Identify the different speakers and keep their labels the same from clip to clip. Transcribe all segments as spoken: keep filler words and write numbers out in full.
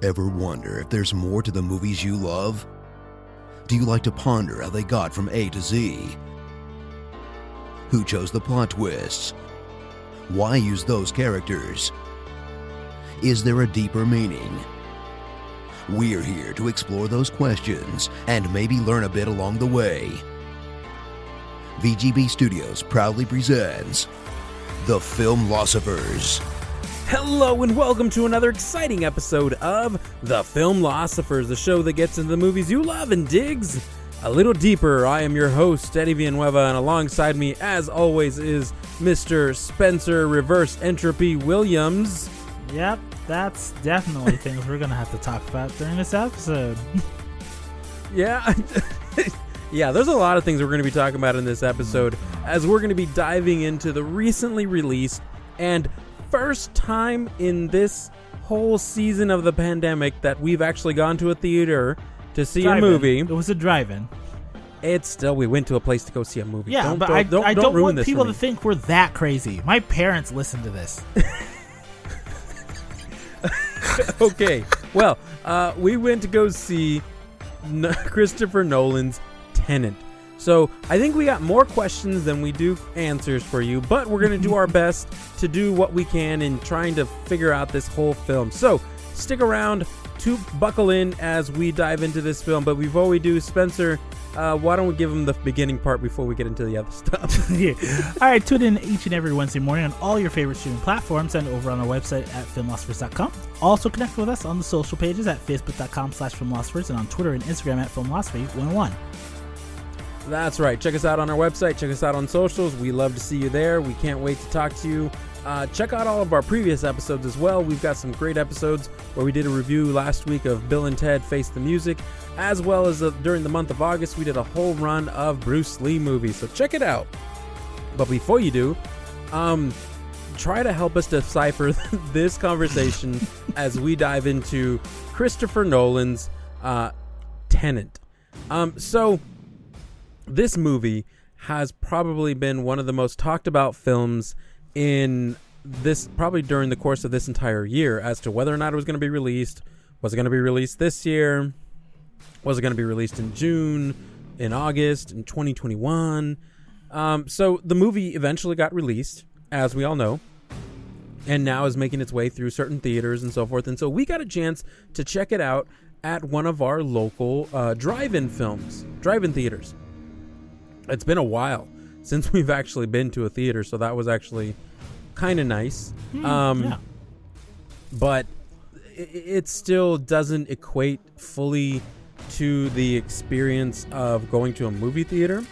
Speaker 1: Ever wonder if there's more to the movies you love? Do you like to ponder how they got from A to Z? Who chose the plot twists? Why use those characters? Is there a deeper meaning? We're here to explore those questions and maybe learn a bit along the way. V G B Studios proudly presents The Filmlosophers.
Speaker 2: Hello and welcome to another exciting episode of The Filmlosophers, the show that gets into the movies you love and digs a little deeper. I am your host, Eddie Villanueva, and alongside me, as always, is Mister Spencer Reverse Entropy Williams.
Speaker 3: Yep, that's definitely things we're going to have to talk about during this episode.
Speaker 2: Yeah, yeah, there's a lot of things we're going to be talking about in this episode, as we're going to be diving into the recently released and first time in this whole season of the pandemic that we've actually gone to a theater to see
Speaker 3: Drive-in.
Speaker 2: a movie.
Speaker 3: It was a drive-in.
Speaker 2: It's still, we went to a place to go see a movie.
Speaker 3: Yeah,
Speaker 2: don't,
Speaker 3: but
Speaker 2: don't,
Speaker 3: I
Speaker 2: don't,
Speaker 3: I
Speaker 2: don't
Speaker 3: don't
Speaker 2: ruin
Speaker 3: want
Speaker 2: this
Speaker 3: people
Speaker 2: for
Speaker 3: to
Speaker 2: me.
Speaker 3: think we're that crazy. My parents listen to this.
Speaker 2: Okay, well, uh, we went to go see N- Christopher Nolan's Tenet. So I think we got more questions than we do answers for you, but we're going to do our best to do what we can in trying to figure out this whole film. So stick around to buckle in as we dive into this film. But before we do, Spencer, uh, why don't we give him the beginning part before we get into the other stuff?
Speaker 3: Yeah. All right, tune in each and every Wednesday morning on all your favorite streaming platforms and over on our website at filmlosophers dot com. Also connect with us on the social pages at facebook dot com slash filmlosophers and on Twitter and Instagram at filmlosophy one oh one.
Speaker 2: That's right. Check us out on our website. Check us out on socials. We love to see you there. We can't wait to talk to you. Uh, check out all of our previous episodes as well. We've got some great episodes where we did a review last week of Bill and Ted Face the Music, as well as uh, during the month of August, we did a whole run of Bruce Lee movies. So check it out. But before you do, um, try to help us decipher this conversation as we dive into Christopher Nolan's uh, Tenet. Um, so... This movie has probably been one of the most talked about films in this, probably during the course of this entire year, as to whether or not it was going to be released. Was it going to be released this year? Was it going to be released in June, in August, in twenty twenty-one? Um, so the movie eventually got released, as we all know, and now is making its way through certain theaters and so forth. And so we got a chance to check it out at one of our local uh, drive-in films, drive-in theaters. It's been a while since we've actually been to a theater, so that was actually kind of nice.
Speaker 3: Mm,
Speaker 2: um,
Speaker 3: yeah.
Speaker 2: But it, it still doesn't equate fully to the experience of going to a movie theater.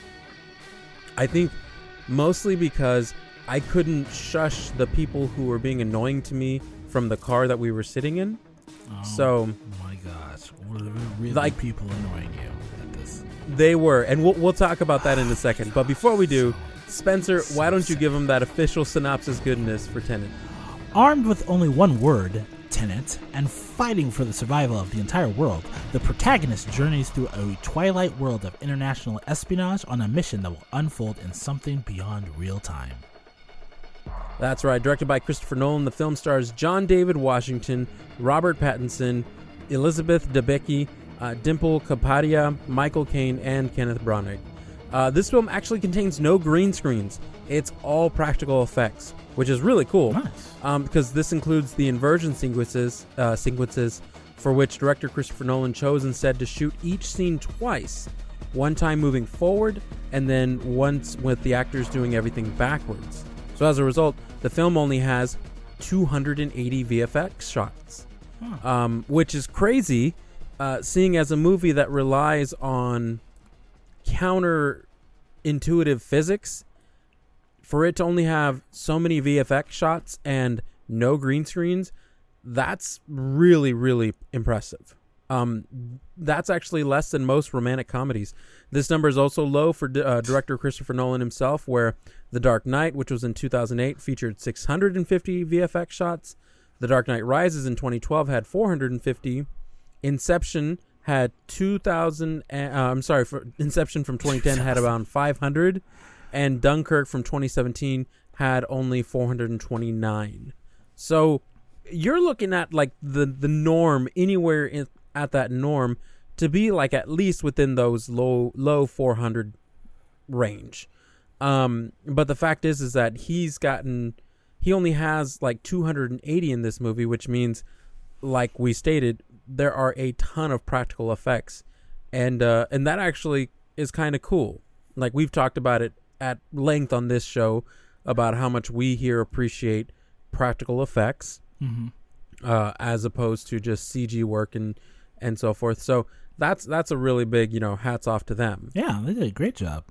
Speaker 2: I think mostly because I couldn't shush the people who were being annoying to me from the car that we were sitting in.
Speaker 3: Oh,
Speaker 2: so,
Speaker 3: my gosh. Were there really
Speaker 2: like,
Speaker 3: people annoying you at this?
Speaker 2: They were, and we'll, we'll talk about that in a second. But before we do, Spencer, why don't you give them that official synopsis goodness for Tenet?
Speaker 3: Armed with only one word, Tenet, and fighting for the survival of the entire world, the protagonist journeys through a twilight world of international espionage on a mission that will unfold in something beyond real time.
Speaker 2: That's right. Directed by Christopher Nolan, the film stars John David Washington, Robert Pattinson, Elizabeth Debicki, Uh, Dimple Kapadia, Michael Caine, and Kenneth Branagh. Uh, this film actually contains no green screens. It's all practical effects, which is really cool.
Speaker 3: Nice.
Speaker 2: Um, because this includes the inversion sequences, uh, sequences for which director Christopher Nolan chose instead to shoot each scene twice. One time moving forward, and then once with the actors doing everything backwards. So as a result, the film only has two hundred eighty V F X shots,
Speaker 3: Huh.
Speaker 2: um, which is crazy. Uh, seeing as a movie that relies on counterintuitive physics, for it to only have so many V F X shots and no green screens, that's really, really impressive. Um, that's actually less than most romantic comedies. This number is also low for uh, director Christopher Nolan himself, where The Dark Knight, which was in two thousand eight, featured six hundred fifty V F X shots. The Dark Knight Rises in twenty twelve had four hundred fifty. Inception had two thousand. Uh, I'm sorry, for Inception from twenty ten had around five hundred, and Dunkirk from twenty seventeen had only four hundred twenty-nine. So you're looking at like the the norm anywhere in, at that norm to be like at least within those low low four hundred range. Um, but the fact is, is that he's gotten, he only has like two hundred eighty in this movie, which means, like we stated, there are a ton of practical effects, and uh, and that actually is kind of cool. Like we've talked about it at length on this show about how much we here appreciate practical effects,
Speaker 3: Mm-hmm.
Speaker 2: uh, as opposed to just C G work and and so forth. So that's that's a really big, you know, hats off to them.
Speaker 3: Yeah, they did a great job.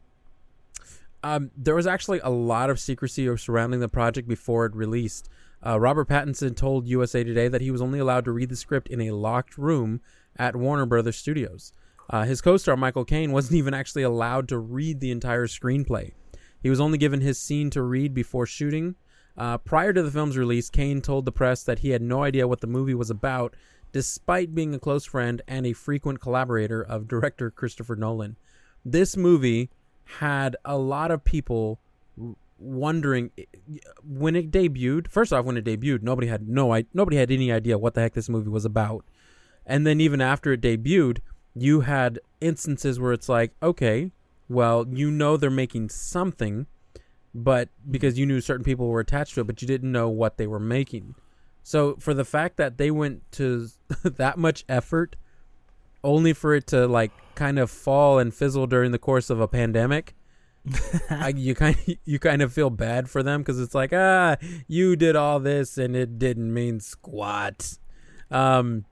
Speaker 2: Um, there was actually a lot of secrecy surrounding the project before it released. Uh, Robert Pattinson told U S A Today that he was only allowed to read the script in a locked room at Warner Brothers Studios. Uh, his co-star Michael Caine wasn't even actually allowed to read the entire screenplay. He was only given his scene to read before shooting. Uh, prior to the film's release, Caine told the press that he had no idea what the movie was about, despite being a close friend and a frequent collaborator of director Christopher Nolan. This movie had a lot of people wondering when it debuted. First off, when it debuted, nobody had no I nobody had any idea what the heck this movie was about. And then even after it debuted, you had instances where it's like, okay, well, you know they're making something, but because you knew certain people were attached to it, but you didn't know what they were making. So for the fact that they went to that much effort only for it to like kind of fall and fizzle during the course of a pandemic, I, you kind of, you kind of feel bad for them because it's like, ah, you did all this and it didn't mean squat. Um,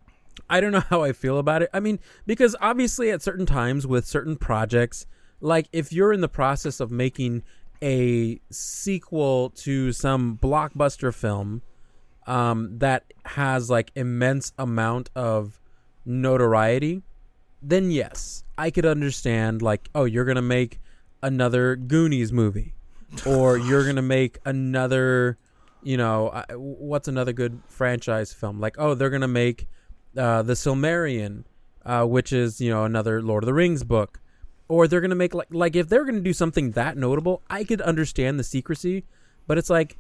Speaker 2: I don't know how I feel about it. I mean, because obviously at certain times with certain projects, like if you're in the process of making a sequel to some blockbuster film um, that has like immense amount of notoriety, then yes, I could understand like, oh, you're going to make another Goonies movie, or you're going to make another, you know, uh, what's another good franchise film? Like, oh, they're going to make uh, the Silmarillion, uh, which is, you know, another Lord of the Rings book. Or they're going to make, like, like if they're going to do something that notable, I could understand the secrecy. But it's like,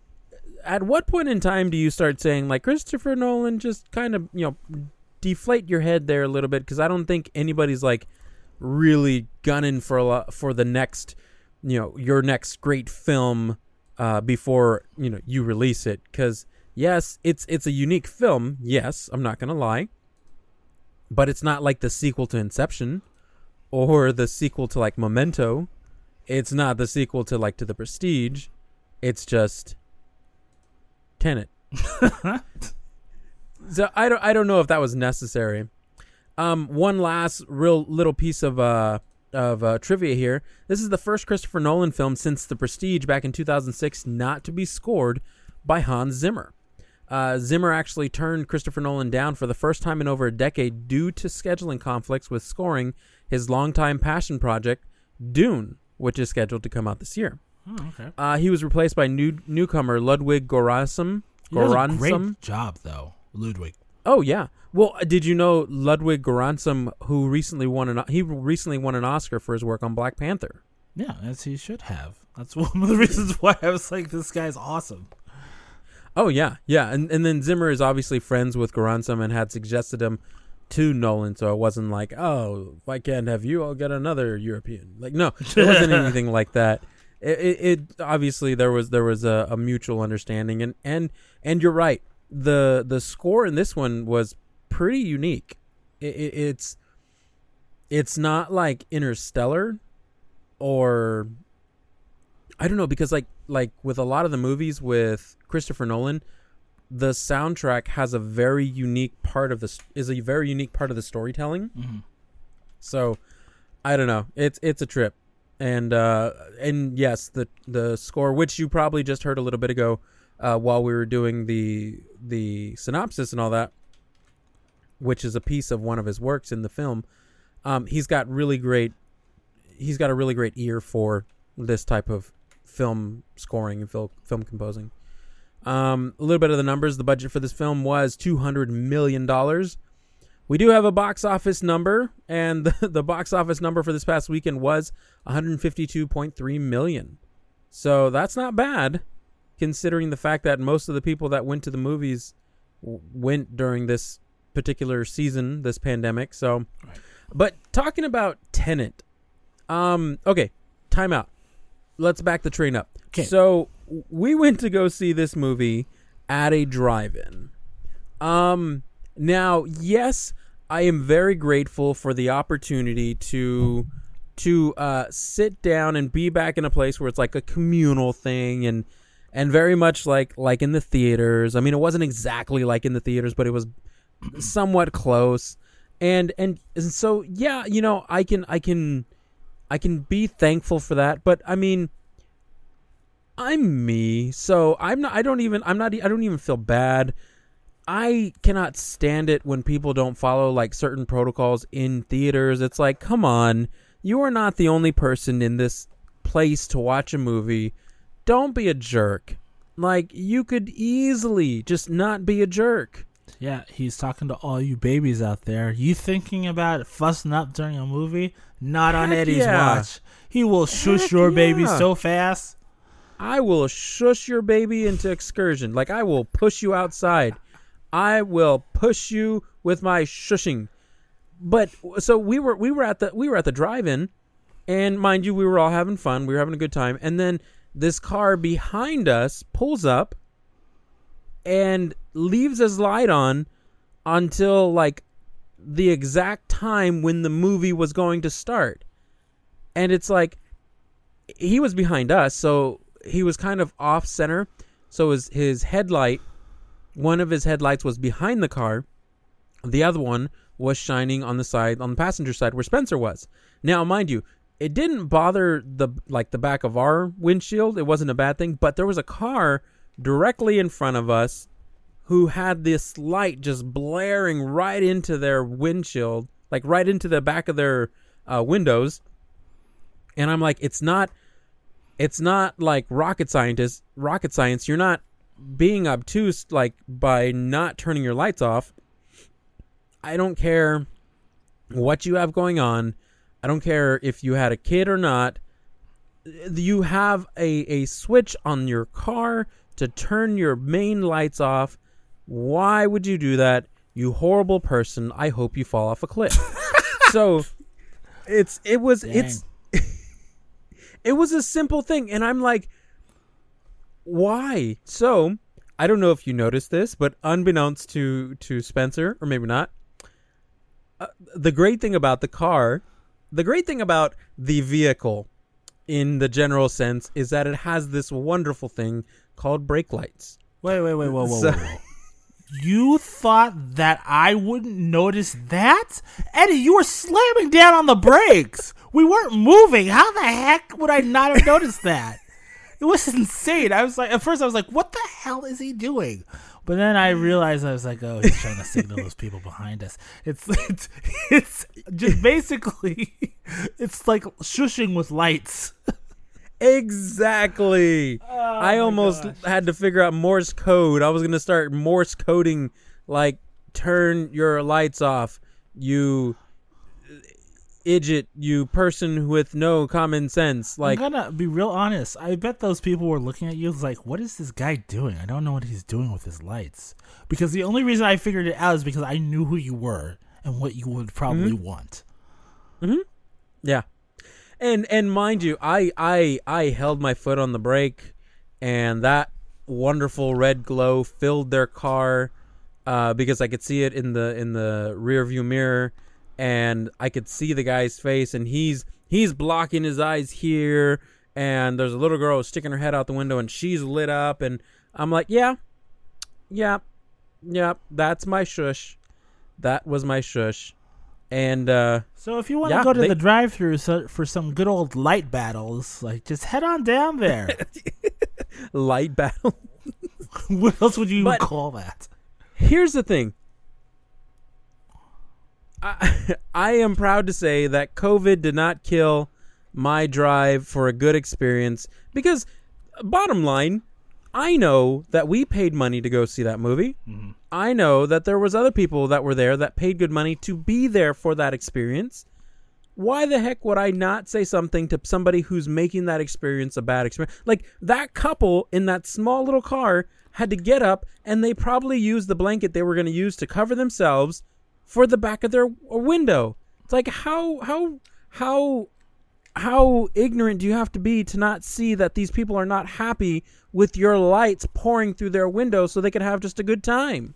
Speaker 2: at what point in time do you start saying, like, Christopher Nolan, just kind of, you know, deflate your head there a little bit? Because I don't think anybody's, like, really gunning for a lot, for the next, you know, your next great film uh, before, you know, you release it. Because, yes, it's it's a unique film. Yes, I'm not going to lie. But it's not like the sequel to Inception. Or the sequel to like Memento. It's not the sequel to like to The Prestige. It's just Tenet. So I don't I don't know if that was necessary. Um, one last real little piece of uh of uh, trivia here. This is the first Christopher Nolan film since The Prestige back in two thousand six not to be scored by Hans Zimmer. Uh, Zimmer actually turned Christopher Nolan down for the first time in over a decade due to scheduling conflicts with scoring his longtime passion project, Dune, which is scheduled to come out this year.
Speaker 3: Oh, okay.
Speaker 2: Uh, he was replaced by new newcomer Ludwig Göransson.
Speaker 3: He does a
Speaker 2: Göransson.
Speaker 3: great job, though, Ludwig.
Speaker 2: Oh yeah. Well, did you know Ludwig Göransson, who recently won an he recently won an Oscar for his work on Black Panther?
Speaker 3: Yeah, as he should have. That's one of the reasons why I was like, this guy's awesome.
Speaker 2: Oh yeah, yeah, and and then Zimmer is obviously friends with Göransson and had suggested him to Nolan, so it wasn't like, oh, if I can't have you, I'll get another European. Like, no, it wasn't anything like that. It, it, it obviously there was there was a, a mutual understanding, and, and and you're right. The the score in this one was pretty unique. It, it, it's it's not like Interstellar, or I don't know, because like like with a lot of the movies with Christopher Nolan, the soundtrack has a very unique part of the is a very unique part of the storytelling.
Speaker 3: Mm-hmm.
Speaker 2: So I don't know. It's it's a trip, and uh, and yes, the the score, which you probably just heard a little bit ago, uh, while we were doing the the synopsis and all that, which is a piece of one of his works in the film. Um, he's got really great. He's got a really great ear for this type of film scoring and film film composing. Um, a little bit of the numbers. The budget for this film was two hundred million dollars. We do have a box office number, and the, the box office number for this past weekend was one hundred fifty-two point three million dollars. So that's not bad. considering the fact that most of the people that went to the movies w- went during this particular season, this pandemic. So, right. But talking about Tenet, um, okay, time out. Let's back the train up.
Speaker 3: Okay.
Speaker 2: So we went to go see this movie at a drive-in. Um, now, yes, I am very grateful for the opportunity to to uh, sit down and be back in a place where it's like a communal thing and and very much like like in the theaters. I mean, it wasn't exactly like in the theaters, but it was somewhat close. And and, and so yeah, you know, I can I can I can be thankful for that. But I mean, I'm me, so I'm not. I don't even. I'm not. I don't even feel bad. I cannot stand it when people don't follow like certain protocols in theaters. It's like, come on, you are not the only person in this place to watch a movie. Don't be a jerk. Like, you could easily just not be a jerk.
Speaker 3: Yeah, he's talking to all you babies out there. You thinking about fussing up during a movie? Not on
Speaker 2: Heck
Speaker 3: Eddie's
Speaker 2: yeah.
Speaker 3: watch. He will shush
Speaker 2: Heck
Speaker 3: your
Speaker 2: yeah.
Speaker 3: baby so fast.
Speaker 2: I will shush your baby into excursion. Like, I will push you outside. I will push you with my shushing. But so we were we were at the we were at the drive-in, and mind you, we were all having fun. We were having a good time. And then this car behind us pulls up and leaves his light on until like the exact time when the movie was going to start. And it's like, he was behind us, so he was kind of off center. So his his headlight, one of his headlights was behind the car. The other one was shining on the side, on the passenger side where Spencer was. Now, mind you, it didn't bother the like the back of our windshield. It wasn't a bad thing, but there was a car directly in front of us who had this light just blaring right into their windshield, like right into the back of their uh, windows. And I'm like, it's not, it's not like rocket scientist, rocket science. You're not being obtuse like by not turning your lights off. I don't care what you have going on. I don't care if you had a kid or not. You have a, a switch on your car to turn your main lights off. Why would you do that? You horrible person. I hope you fall off a cliff. So it's it was
Speaker 3: Dang.
Speaker 2: it's it was a simple thing, and I'm like, why? So I don't know if you noticed this, but unbeknownst to to Spencer, or maybe not, uh, the great thing about the car, the great thing about the vehicle in the general sense is that it has this wonderful thing called brake lights.
Speaker 3: Wait, wait, wait, whoa, whoa,
Speaker 2: So-
Speaker 3: whoa, whoa. You thought that I wouldn't notice that? Eddie, you were slamming down on the brakes. We weren't moving. How the heck would I not have noticed that? It was insane. I was like, at first I was like, what the hell is he doing? But then I realized, I was like, oh, he's trying to signal those people behind us. It's it's it's just basically, it's like shushing with lights.
Speaker 2: Exactly.
Speaker 3: Oh,
Speaker 2: I
Speaker 3: my
Speaker 2: almost
Speaker 3: gosh.
Speaker 2: had to figure out Morse code. I was going to start Morse coding, like, turn your lights off, you idiot, you person with no common sense. Like,
Speaker 3: I'm gonna be real honest. I bet those people were looking at you like, what is this guy doing? I don't know what he's doing with his lights. Because the only reason I figured it out is because I knew who you were and what you would probably
Speaker 2: Mm-hmm.
Speaker 3: want.
Speaker 2: mm-hmm. Yeah. And and mind you, I, I I held my foot on the brake, and that wonderful red glow filled their car, uh, because I could see it in the in the rear view mirror, and I could see the guy's face, and he's he's blocking his eyes here, and there's a little girl sticking her head out the window, and she's lit up, and I'm like, yeah, yeah, yeah, that's my shush, that was my shush. And uh,
Speaker 3: So if you want to
Speaker 2: Yeah,
Speaker 3: go to
Speaker 2: they-
Speaker 3: the drive-thru so, for some good old light battles, like just head on down there.
Speaker 2: light battle.
Speaker 3: What else would you
Speaker 2: But-
Speaker 3: call that?
Speaker 2: Here's the thing. I, I am proud to say that COVID did not kill my drive for a good experience, because bottom line, I know that we paid money to go see that movie.
Speaker 3: Mhm.
Speaker 2: I know that there was other people that were there that paid good money to be there for that experience. why the heck would I not say something to somebody who's making that experience a bad experience? Like, that couple in that small little car had to get up, and they probably used the blanket they were going to use to cover themselves for the back of their window. It's like, how how how how ignorant do you have to be to not see that these people are not happy with your lights pouring through their window so they could have just a good time?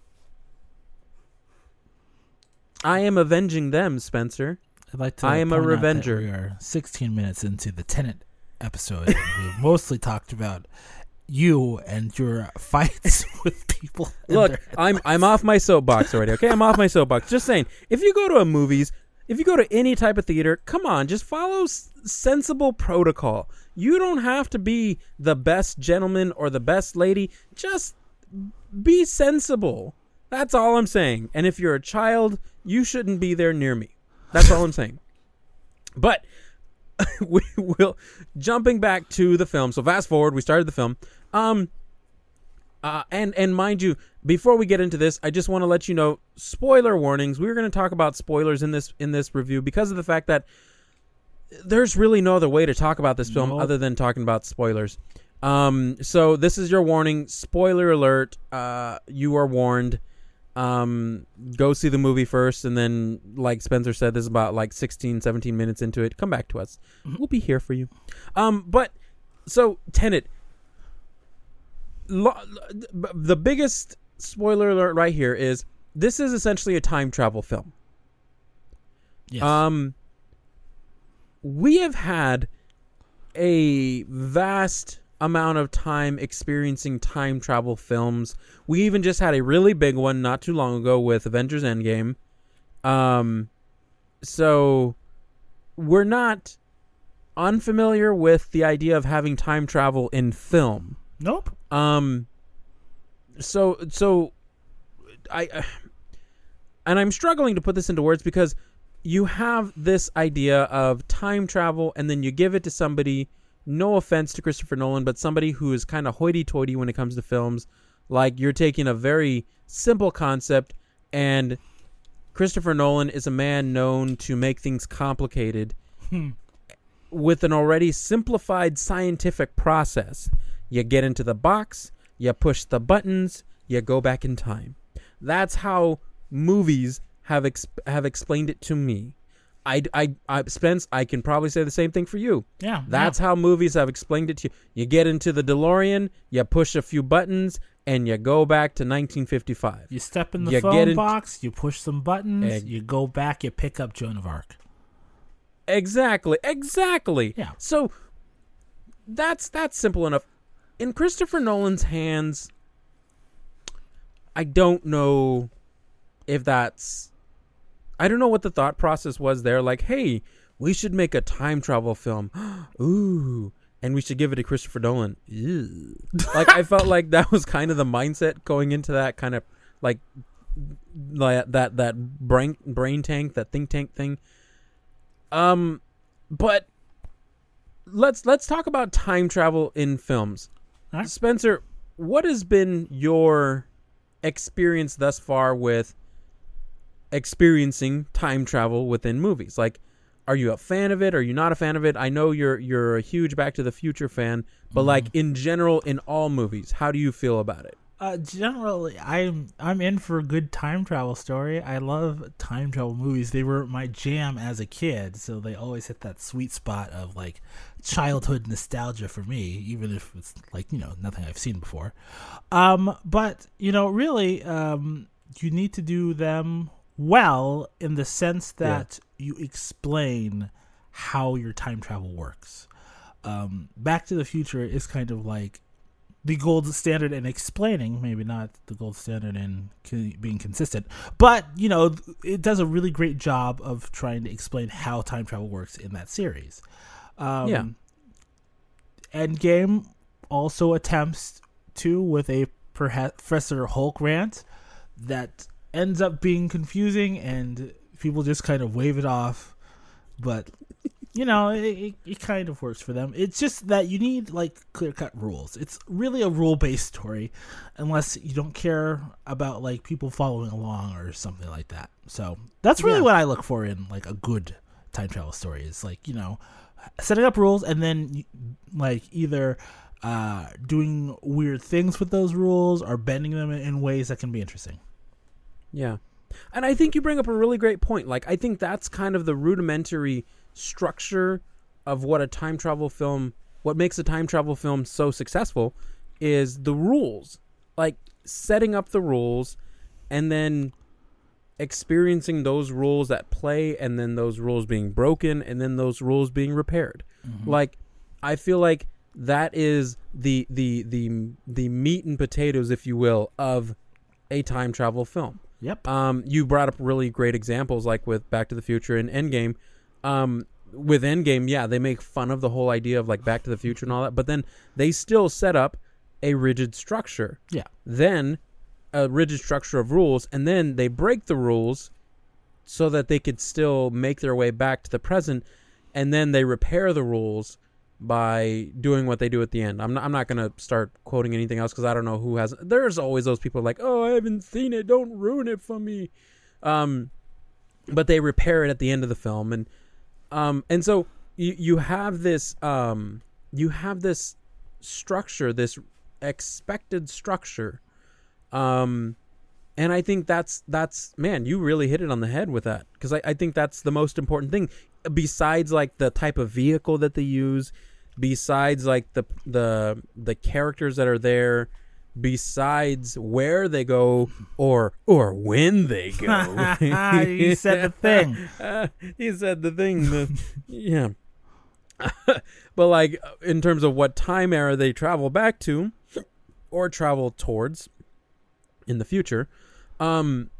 Speaker 2: I am avenging them, Spencer.
Speaker 3: I'd like to
Speaker 2: I am a
Speaker 3: point out that
Speaker 2: revenger.
Speaker 3: We are sixteen minutes into the Tenet episode, and we've mostly talked about you and your fights with people.
Speaker 2: Look, I'm I'm off my soapbox already. Okay, I'm off my soapbox. Just saying, if you go to a movies, if you go to any type of theater, come on, just follow s- sensible protocol. You don't have to be the best gentleman or the best lady. Just be sensible. That's all I'm saying. And if you're a child, you shouldn't be there near me. That's all I'm saying. But we will, jumping back to the film. So fast forward, we started the film. Um, uh, and and mind you, before we get into this, I just want to let you know, spoiler warnings. We're going to talk about spoilers in this in this review because of the fact that there's really no other way to talk about this film
Speaker 3: Nope.
Speaker 2: other than talking about spoilers. Um, so this is your warning. Spoiler alert. Uh, you are warned. Um, go see the movie first, and then, like Spencer said, this is about like sixteen, seventeen minutes into it. Come back to us. We'll be here for you. Um, but so Tenet, lo- the biggest spoiler alert right here is this is essentially a time travel film.
Speaker 3: Yes.
Speaker 2: Um, we have had a vast amount of time experiencing time travel films. We even just had a really big one not too long ago with Avengers Endgame. Um, so we're not unfamiliar with the idea of having time travel in film.
Speaker 3: Nope.
Speaker 2: Um, so, so I, uh, and I'm struggling to put this into words because you have this idea of time travel and then you give it to somebody, no offense to Christopher Nolan, but somebody who is kind of hoity-toity when it comes to films. Like, you're taking a very simple concept, and Christopher Nolan is a man known to make things complicated with an already simplified scientific process. You get into the box, you push the buttons, you go back in time. That's how movies have exp- have explained it to me. I, I, I, Spence, I can probably say the same thing for you.
Speaker 3: Yeah.
Speaker 2: That's
Speaker 3: yeah.
Speaker 2: how movies have explained it to you. You get into the DeLorean, you push a few buttons, and you go back to nineteen fifty-five.
Speaker 3: You step in the
Speaker 2: You
Speaker 3: phone
Speaker 2: get in-
Speaker 3: box, you push some buttons,
Speaker 2: Egg.
Speaker 3: you go back, you pick up Joan of Arc.
Speaker 2: Exactly, exactly.
Speaker 3: Yeah.
Speaker 2: So that's that's simple enough. In Christopher Nolan's hands, I don't know if that's... I don't know what the thought process was there. Like, hey, we should make a time travel film. Ooh. And we should give it to Christopher Nolan. Ew. Like, I felt like that was kind of the mindset going into that kind of, like, like that that brain brain tank, that think tank thing. Um, but let's let's talk about time travel in films.
Speaker 3: All right.
Speaker 2: Spencer, what has been your experience thus far with experiencing time travel within movies? Like, are you a fan of it? Are you not a fan of it? I know you're you're a huge Back to the Future fan, but mm-hmm. like in general, in all movies, how do you feel about it?
Speaker 3: Uh, generally, I'm I'm in for a good time travel story. I love time travel movies. They were my jam as a kid, so they always hit that sweet spot of like childhood nostalgia for me, even if it's like, you know, nothing I've seen before. Um, but you know, really, um, you need to do them well in the sense that yeah. you explain how your time travel works. Um, Back to the Future is kind of like the gold standard in explaining, maybe not the gold standard in co- being consistent, but, you know, it does a really great job of trying to explain how time travel works in that series. Um,
Speaker 2: yeah.
Speaker 3: Endgame also attempts to with a Professor Hulk rant that ends up being confusing and people just kind of wave it off, but you know, it, it, it kind of works for them. It's just that you need like clear-cut rules. It's really a rule-based story unless you don't care about like people following along or something like that. So that's really yeah. what I look for in like a good time travel story is like, you know, setting up rules and then like either uh, doing weird things with those rules or bending them in ways that can be interesting.
Speaker 2: Yeah. And I think you bring up a really great point. Like, I think that's kind of the rudimentary structure of what a time travel film, what makes a time travel film so successful is the rules. Like, setting up the rules and then experiencing those rules at play and then those rules being broken and then those rules being repaired. Mm-hmm. Like, I feel like that is the, the, the, the meat and potatoes, if you will, of a time travel film.
Speaker 3: Yep.
Speaker 2: Um, you brought up really great examples, like with Back to the Future and Endgame. Um, with Endgame, yeah, they make fun of the whole idea of like Back to the Future and all that, but then they still set up a rigid structure.
Speaker 3: Yeah.
Speaker 2: Then a rigid structure of rules, and then they break the rules so that they could still make their way back to the present, and then they repair the rules by doing what they do at the end. I'm not, I'm not going to start quoting anything else because I don't know who has. There's always those people like, oh, I haven't seen it. Don't ruin it for me. Um, but they repair it at the end of the film. And um, and so you, you have this um, you have this structure, this expected structure. Um, and I think that's, that's man, you really hit it on the head with that. Because I, I think that's the most important thing. Besides like the type of vehicle that they use, besides like the the the characters that are there, besides where they go or or when they go.
Speaker 3: You said the thing.
Speaker 2: Uh, he said the thing. The, yeah. But like in terms of what time era they travel back to or travel towards in the future, um,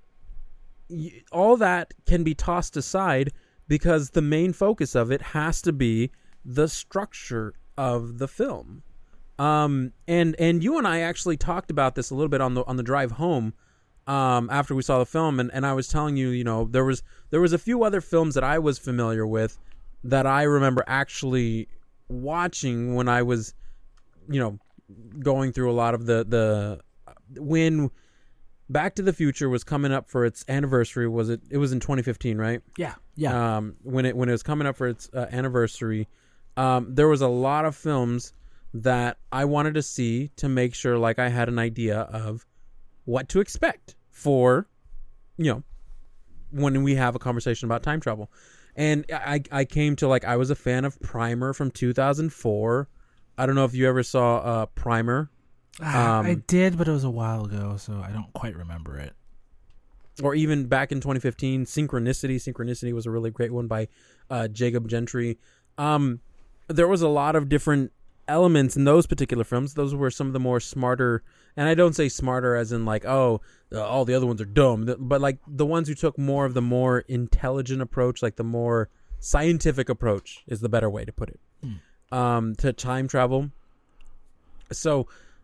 Speaker 2: y- all that can be tossed aside because the main focus of it has to be the structure of the film. Um, and and you and I actually talked about this a little bit on the on the drive home um, after we saw the film, and, and I was telling you, you know, there was there was a few other films that I was familiar with that I remember actually watching when I was, you know, going through a lot of the the when Back to the Future was coming up for its anniversary. Was it? It was in twenty fifteen, right?
Speaker 3: Yeah, yeah.
Speaker 2: Um, when it when it was coming up for its uh, anniversary, um, there was a lot of films that I wanted to see to make sure, like, I had an idea of what to expect for, you know, when we have a conversation about time travel. And I I came to like I was a fan of Primer from two thousand four. I don't know if you ever saw uh, Primer.
Speaker 3: Um, I did, but it was a while ago, so I don't quite remember it.
Speaker 2: Or even back in twenty fifteen, Synchronicity. Synchronicity was a really great one by uh, Jacob Gentry. Um, there was a lot of different elements in those particular films. Those were some of the more smarter, and I don't say smarter as in like, oh, uh, all the other ones are dumb, but like the ones who took more of the more intelligent approach, like the more scientific approach is the better way to put it, mm. um, to time travel. So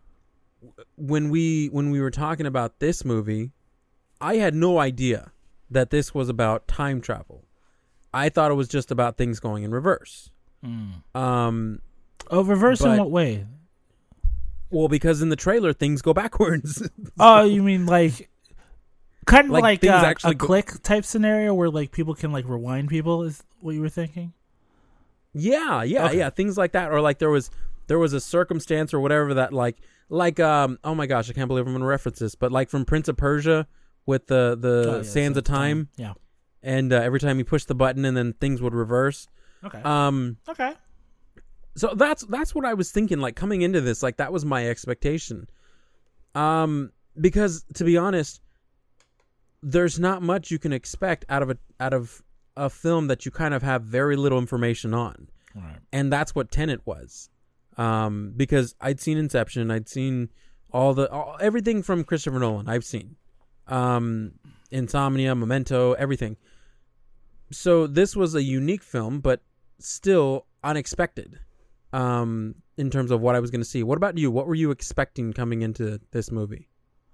Speaker 2: when we when we were talking about this movie, I had no idea that this was about time travel. I thought it was just about things going in reverse. Mm. Um,
Speaker 3: oh, reverse
Speaker 2: but,
Speaker 3: in what way?
Speaker 2: Well, because in the trailer things go backwards.
Speaker 3: Oh, you mean like kind of like,
Speaker 2: like
Speaker 3: uh,
Speaker 2: actually
Speaker 3: a
Speaker 2: go-
Speaker 3: click type scenario where like people can like rewind people? Is what you were thinking?
Speaker 2: Yeah, yeah, okay. yeah. Things like that, or like there was there was a circumstance or whatever that like like um oh my gosh, I can't believe I'm gonna reference this, but like from Prince of Persia with the the
Speaker 3: oh, yeah,
Speaker 2: Sands of Time,
Speaker 3: time. Yeah,
Speaker 2: and uh, every time you push the button and then things would reverse.
Speaker 3: Okay.
Speaker 2: Um.
Speaker 3: Okay.
Speaker 2: So that's that's what I was thinking. Like coming into this, like that was my expectation. Um, because to be honest, there's not much you can expect out of a out of a film that you kind of have very little information on,
Speaker 3: right.
Speaker 2: And that's what Tenet was. Um, because I'd seen Inception, I'd seen all the all, everything from Christopher Nolan. I've seen, um, Insomnia, Memento, everything. So this was a unique film, but still unexpected. Um, in terms of what I was going to see. What about you? What were you expecting coming into this movie?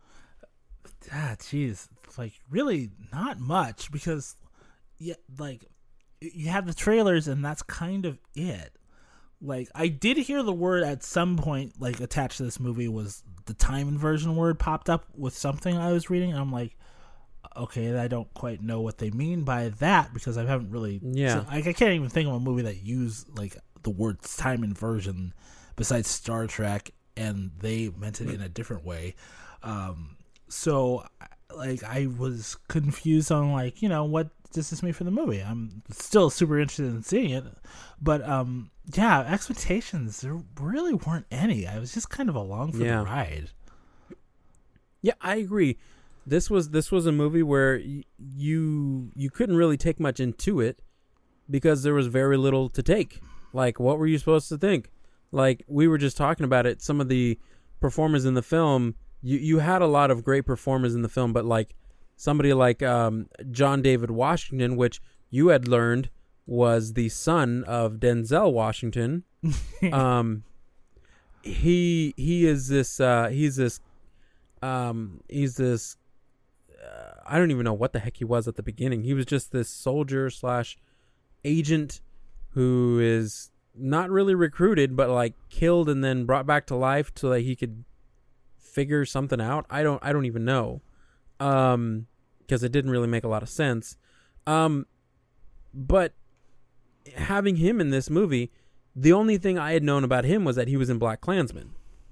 Speaker 3: Ah, jeez, like really not much because, yeah, like you have the trailers and that's kind of it. Like I did hear the word at some point, like attached to this movie was the time inversion word popped up with something I was reading. And I'm like, okay, I don't quite know what they mean by that because I haven't really.
Speaker 2: Yeah.
Speaker 3: So, like, I can't even think of a movie that used like the word time inversion besides Star Trek, and they meant it in a different way. Um, so, like, I was confused on like, you know, what does this mean for the movie? I'm still super interested in seeing it, but um, yeah, expectations there really weren't any. I was just kind of along for
Speaker 2: Yeah.
Speaker 3: the ride.
Speaker 2: Yeah, I agree. This was this was a movie where y- you you couldn't really take much into it because there was very little to take. Like, what were you supposed to think? Like, we were just talking about it. Some of the performers in the film, you you had a lot of great performers in the film, but like somebody like um, John David Washington, which you had learned was the son of Denzel Washington. um, he he is this uh, he's this um, he's this. Uh, I don't even know what the heck he was at the beginning. He was just this soldier slash agent who is not really recruited, but like killed and then brought back to life so that he could figure something out. I don't. I don't even know, um, because it didn't really make a lot of sense. Um, but having him in this movie, the only thing I had known about him was that he was in BlacKkKlansman,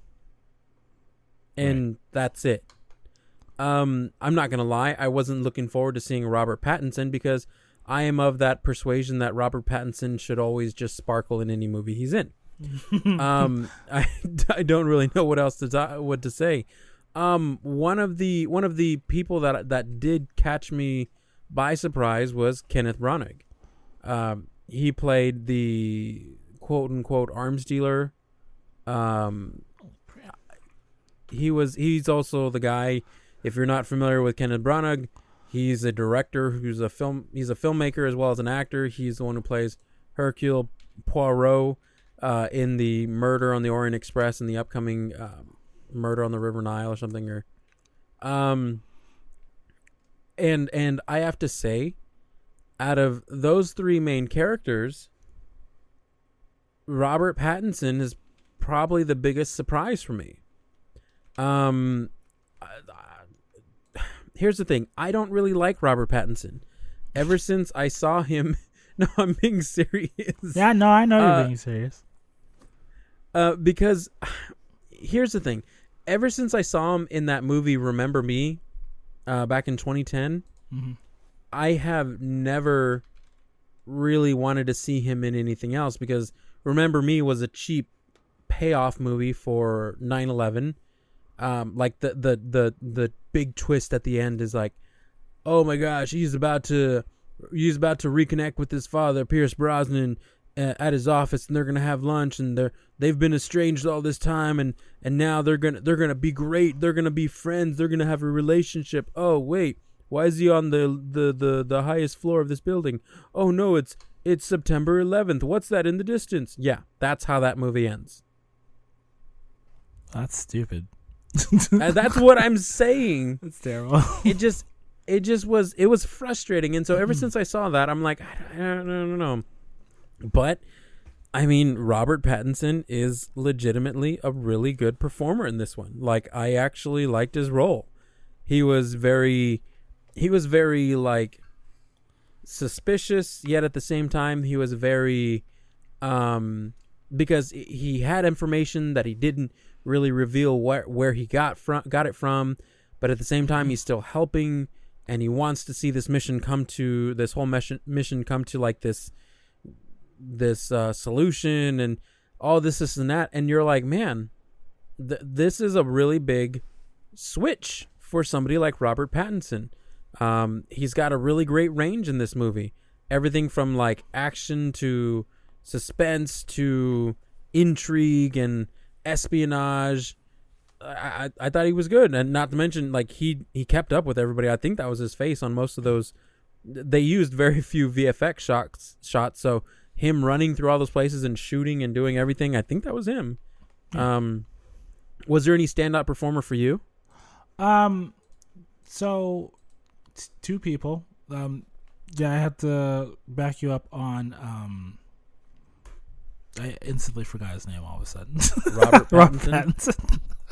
Speaker 2: and right. That's it. Um, I'm not gonna lie, I wasn't looking forward to seeing Robert Pattinson because I am of that persuasion that Robert Pattinson should always just sparkle in any movie he's in. um, I, I don't really know what else to ta- what to say. Um, one of the one of the people that that did catch me by surprise was Kenneth Branagh. Um, he played the quote unquote arms dealer. Um, he was he's also the guy. If you're not familiar with Kenneth Branagh, he's a director who's a film. He's a filmmaker as well as an actor. He's the one who plays Hercule Poirot uh, in the Murder on the Orient Express and the upcoming uh, Murder on the River Nile or something. Or, um, and and I have to say, out of those three main characters, Robert Pattinson is probably the biggest surprise for me. Um. Here's the thing. I don't really like Robert Pattinson. Ever since I saw him... No, I'm being serious.
Speaker 3: Yeah, no, I know you're
Speaker 2: uh,
Speaker 3: being serious.
Speaker 2: Uh, because here's the thing. Ever since I saw him in that movie Remember Me uh, back in twenty ten, mm-hmm. I have never really wanted to see him in anything else because Remember Me was a cheap payoff movie for nine eleven. Um, like the, the, the, the big twist at the end is like, oh my gosh, he's about to, he's about to reconnect with his father, Pierce Brosnan, uh, at his office, and they're gonna have lunch, and they're they've been estranged all this time, and, and now they're gonna they're gonna be great, they're gonna be friends, they're gonna have a relationship. Oh wait, why is he on the the, the, the highest floor of this building? Oh no, it's it's September eleventh. What's that in the distance? Yeah, that's how that movie ends.
Speaker 3: That's stupid.
Speaker 2: And that's what I'm saying.
Speaker 3: That's terrible.
Speaker 2: It just, it just was, it was frustrating. And so ever since I saw that, I'm like, I don't, I don't know. But, I mean, Robert Pattinson is legitimately a really good performer in this one. Like, I actually liked his role. He was very, he was very, like, suspicious, yet at the same time, he was very, um, because he had information that he didn't really reveal where where he got from got it from, but at the same time he's still helping, and he wants to see this mission come to this whole mission mission come to like this this uh, solution and all this this and that, and you're like, man, th- this is a really big switch for somebody like Robert Pattinson. Um, he's got a really great range in this movie, everything from like action to suspense to intrigue and espionage. I, I I thought he was good, and not to mention like he he kept up with everybody. I think that was his face on most of those. They used very few V F X shots shots, so him running through all those places and shooting and doing everything, I think that was him. Yeah. Um, was there any standout performer for you?
Speaker 3: Um, so t- two people. Um, yeah, I had to back you up on um. I instantly forgot his name all of a sudden.
Speaker 2: Robert Pattinson.
Speaker 3: Robert Pattinson.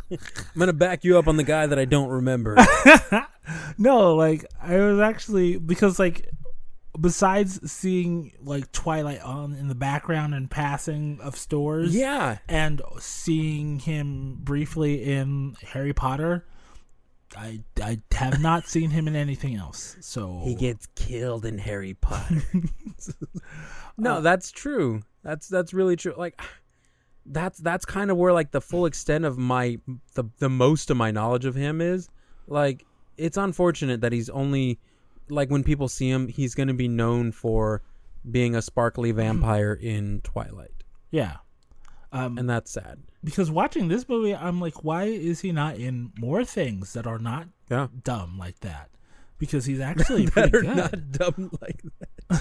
Speaker 2: I'm gonna back you up on the guy that I don't remember.
Speaker 3: No, like I was actually because like besides seeing like Twilight on in the background and passing of stores,
Speaker 2: Yeah.
Speaker 3: and seeing him briefly in Harry Potter, I I have not seen him in anything else. So
Speaker 2: He gets killed in Harry Potter. No, uh, that's true. That's that's really true. Like that's that's kind of where like the full extent of my the the most of my knowledge of him is. Like it's unfortunate that he's only like when people see him, he's going to be known for being a sparkly vampire in Twilight.
Speaker 3: Yeah. Um,
Speaker 2: and that's sad.
Speaker 3: Because watching this movie, I'm like, why is he not in more things that are not
Speaker 2: yeah.
Speaker 3: dumb like that? Because he's actually
Speaker 2: that
Speaker 3: pretty
Speaker 2: are
Speaker 3: good.
Speaker 2: not dumb like that.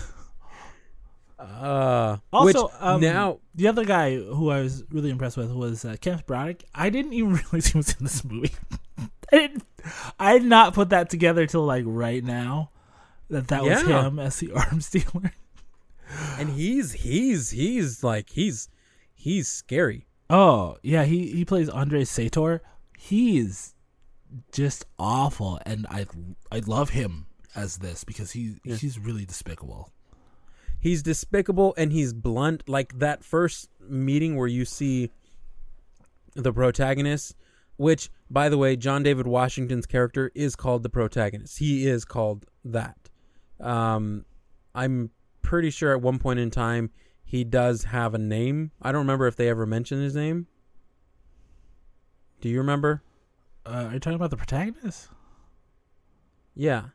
Speaker 2: uh,
Speaker 3: also,
Speaker 2: which
Speaker 3: um,
Speaker 2: now
Speaker 3: the other guy who I was really impressed with was uh, Kenneth Branagh. I didn't even realize he was in this movie. I didn't. I did not put that together till like right now that that was
Speaker 2: Yeah.
Speaker 3: him as the arms dealer.
Speaker 2: And he's he's he's like he's he's scary.
Speaker 3: Oh yeah, he he plays Andre Sator. He's just awful, and I I love him as this because he
Speaker 2: Yeah.
Speaker 3: he's really despicable.
Speaker 2: He's despicable and he's blunt. Like that first meeting where you see the protagonist, which, by the way, John David Washington's character is called the protagonist. He is called that. Um, I'm pretty sure at one point in time he does have a name. I don't remember if they ever mentioned his name. Do you remember?
Speaker 3: Uh, are you talking about the protagonist?
Speaker 2: Yeah.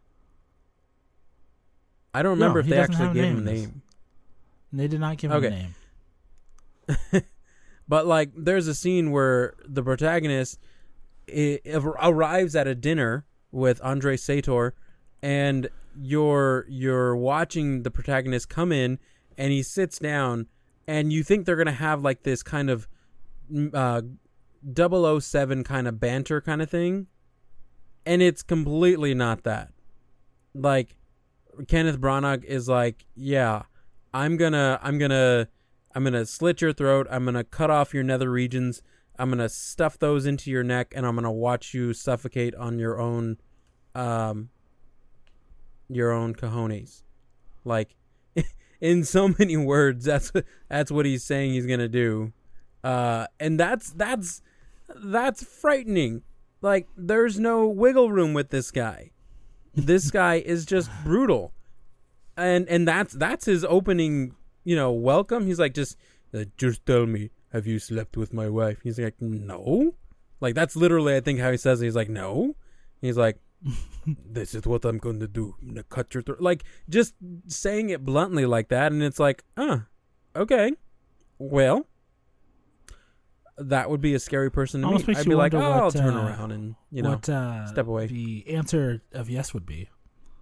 Speaker 2: I don't remember
Speaker 3: No,
Speaker 2: if
Speaker 3: he
Speaker 2: they
Speaker 3: doesn't
Speaker 2: actually
Speaker 3: have a
Speaker 2: gave
Speaker 3: name
Speaker 2: him a
Speaker 3: in this.
Speaker 2: name.
Speaker 3: They did not give him
Speaker 2: Okay.
Speaker 3: a name.
Speaker 2: But like, there's a scene where the protagonist i- ar- arrives at a dinner with Andre Sator, and you're you're watching the protagonist come in, and he sits down, and you think they're gonna have like this kind of mm, uh, double oh seven kind of banter kind of thing, and it's completely not that. Like, Kenneth Branagh is like, yeah, I'm gonna, I'm gonna, I'm gonna slit your throat. I'm gonna cut off your nether regions. I'm gonna stuff those into your neck, and I'm gonna watch you suffocate on your own, um, your own cojones. Like, in so many words, that's that's what he's saying he's gonna do, uh, and that's that's that's frightening. Like, there's no wiggle room with this guy. This guy is just brutal, and and that's that's his opening, you know, welcome. He's like, just uh, just tell me, have you slept with my wife? He's like, no. Like, that's literally, I think, how he says it. He's like, no. He's like, this is what I'm going to do. I'm gonna cut your throat. Like, just saying it bluntly like that, and it's like, uh, okay, well, that would be a scary person to
Speaker 3: Almost
Speaker 2: me.
Speaker 3: makes
Speaker 2: I'd
Speaker 3: you
Speaker 2: be like, oh,
Speaker 3: wonder
Speaker 2: I'll
Speaker 3: what,
Speaker 2: turn
Speaker 3: uh,
Speaker 2: around and, you know,
Speaker 3: what uh,
Speaker 2: step away.
Speaker 3: the answer of yes would be.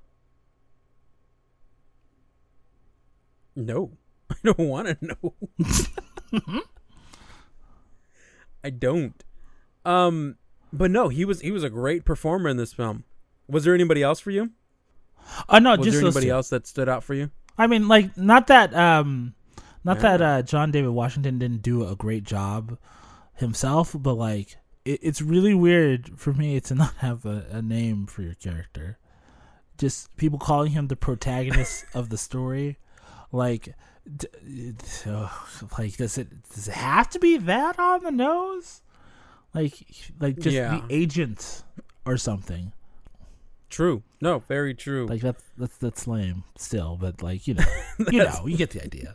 Speaker 2: No, I don't want to know. I don't. Um, but no, he was he was a great performer in this film. Was there anybody else for you?
Speaker 3: Oh no,
Speaker 2: Was
Speaker 3: just
Speaker 2: there
Speaker 3: those
Speaker 2: anybody
Speaker 3: two.
Speaker 2: else that stood out for you?
Speaker 3: I mean, like, not that, um, not
Speaker 2: Yeah.
Speaker 3: that uh, John David Washington didn't do a great job himself, but like, it, it's really weird for me to not have a, a name for your character. Just people calling him the protagonist of the story, like, d- it- uh, like does it does it have to be that on the nose? Like, like just
Speaker 2: Yeah.
Speaker 3: the agent or something.
Speaker 2: True. No, very true.
Speaker 3: Like that's that's that's lame still, but like you know, you know, you get the idea.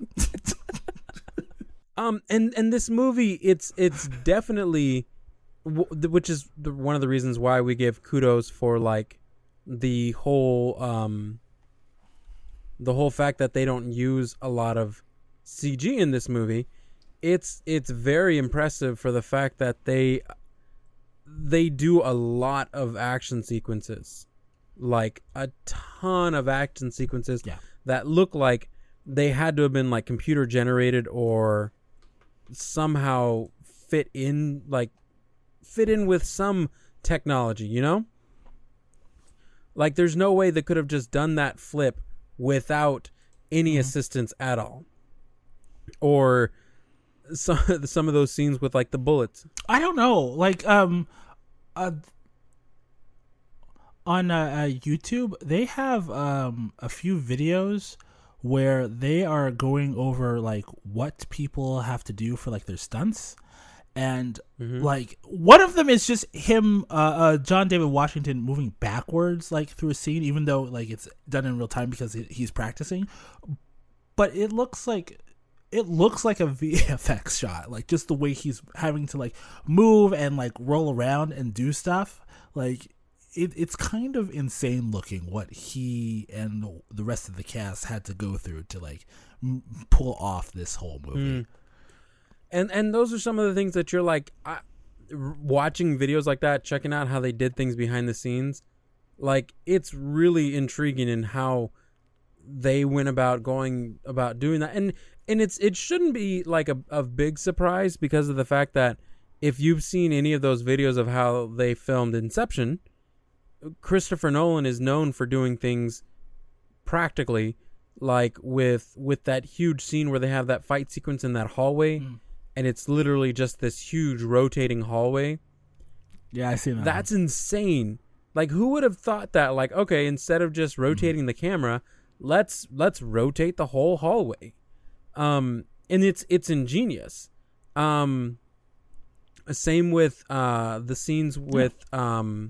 Speaker 2: Um, and, and this movie, it's it's definitely, w- which is the, one of the reasons why we give kudos for like the whole um the whole fact that they don't use a lot of C G in this movie. It's it's very impressive for the fact that they they do a lot of action sequences, like a ton of action sequences
Speaker 3: Yeah.
Speaker 2: that look like they had to have been like computer generated or somehow fit in like fit in with some technology, you know? Like there's no way they could have just done that flip without any
Speaker 3: Mhm.
Speaker 2: assistance at all. Or some some of those scenes with like the bullets?
Speaker 3: I don't know. Like um, uh, on uh, uh, YouTube, they have um a few videos where they are going over like what people have to do for like their stunts. And mm-hmm. like one of them is just him, uh, uh, John David Washington moving backwards like through a scene, even though like it's done in real time because he's practicing. But it looks like it looks like a V F X shot, like just the way he's having to like move and like roll around and do stuff. Like it, it's kind of insane looking what he and the rest of the cast had to go through to like m- pull off this whole movie. Mm.
Speaker 2: And and those are some of the things that you're like I, watching videos like that, checking out how they did things behind the scenes. Like it's really intriguing in how they went about going about doing that. And and it's it shouldn't be like a, a big surprise because of the fact that if you've seen any of those videos of how they filmed Inception, Christopher Nolan is known for doing things practically, like with with that huge scene where they have that fight sequence in that hallway. Mm. And it's literally just this huge rotating hallway.
Speaker 3: Yeah, I see that.
Speaker 2: That's insane. Like, who would have thought that? Like, okay, instead of just rotating mm-hmm. the camera, let's let's rotate the whole hallway. Um, and it's it's ingenious. Um, same with uh the scenes with yeah. um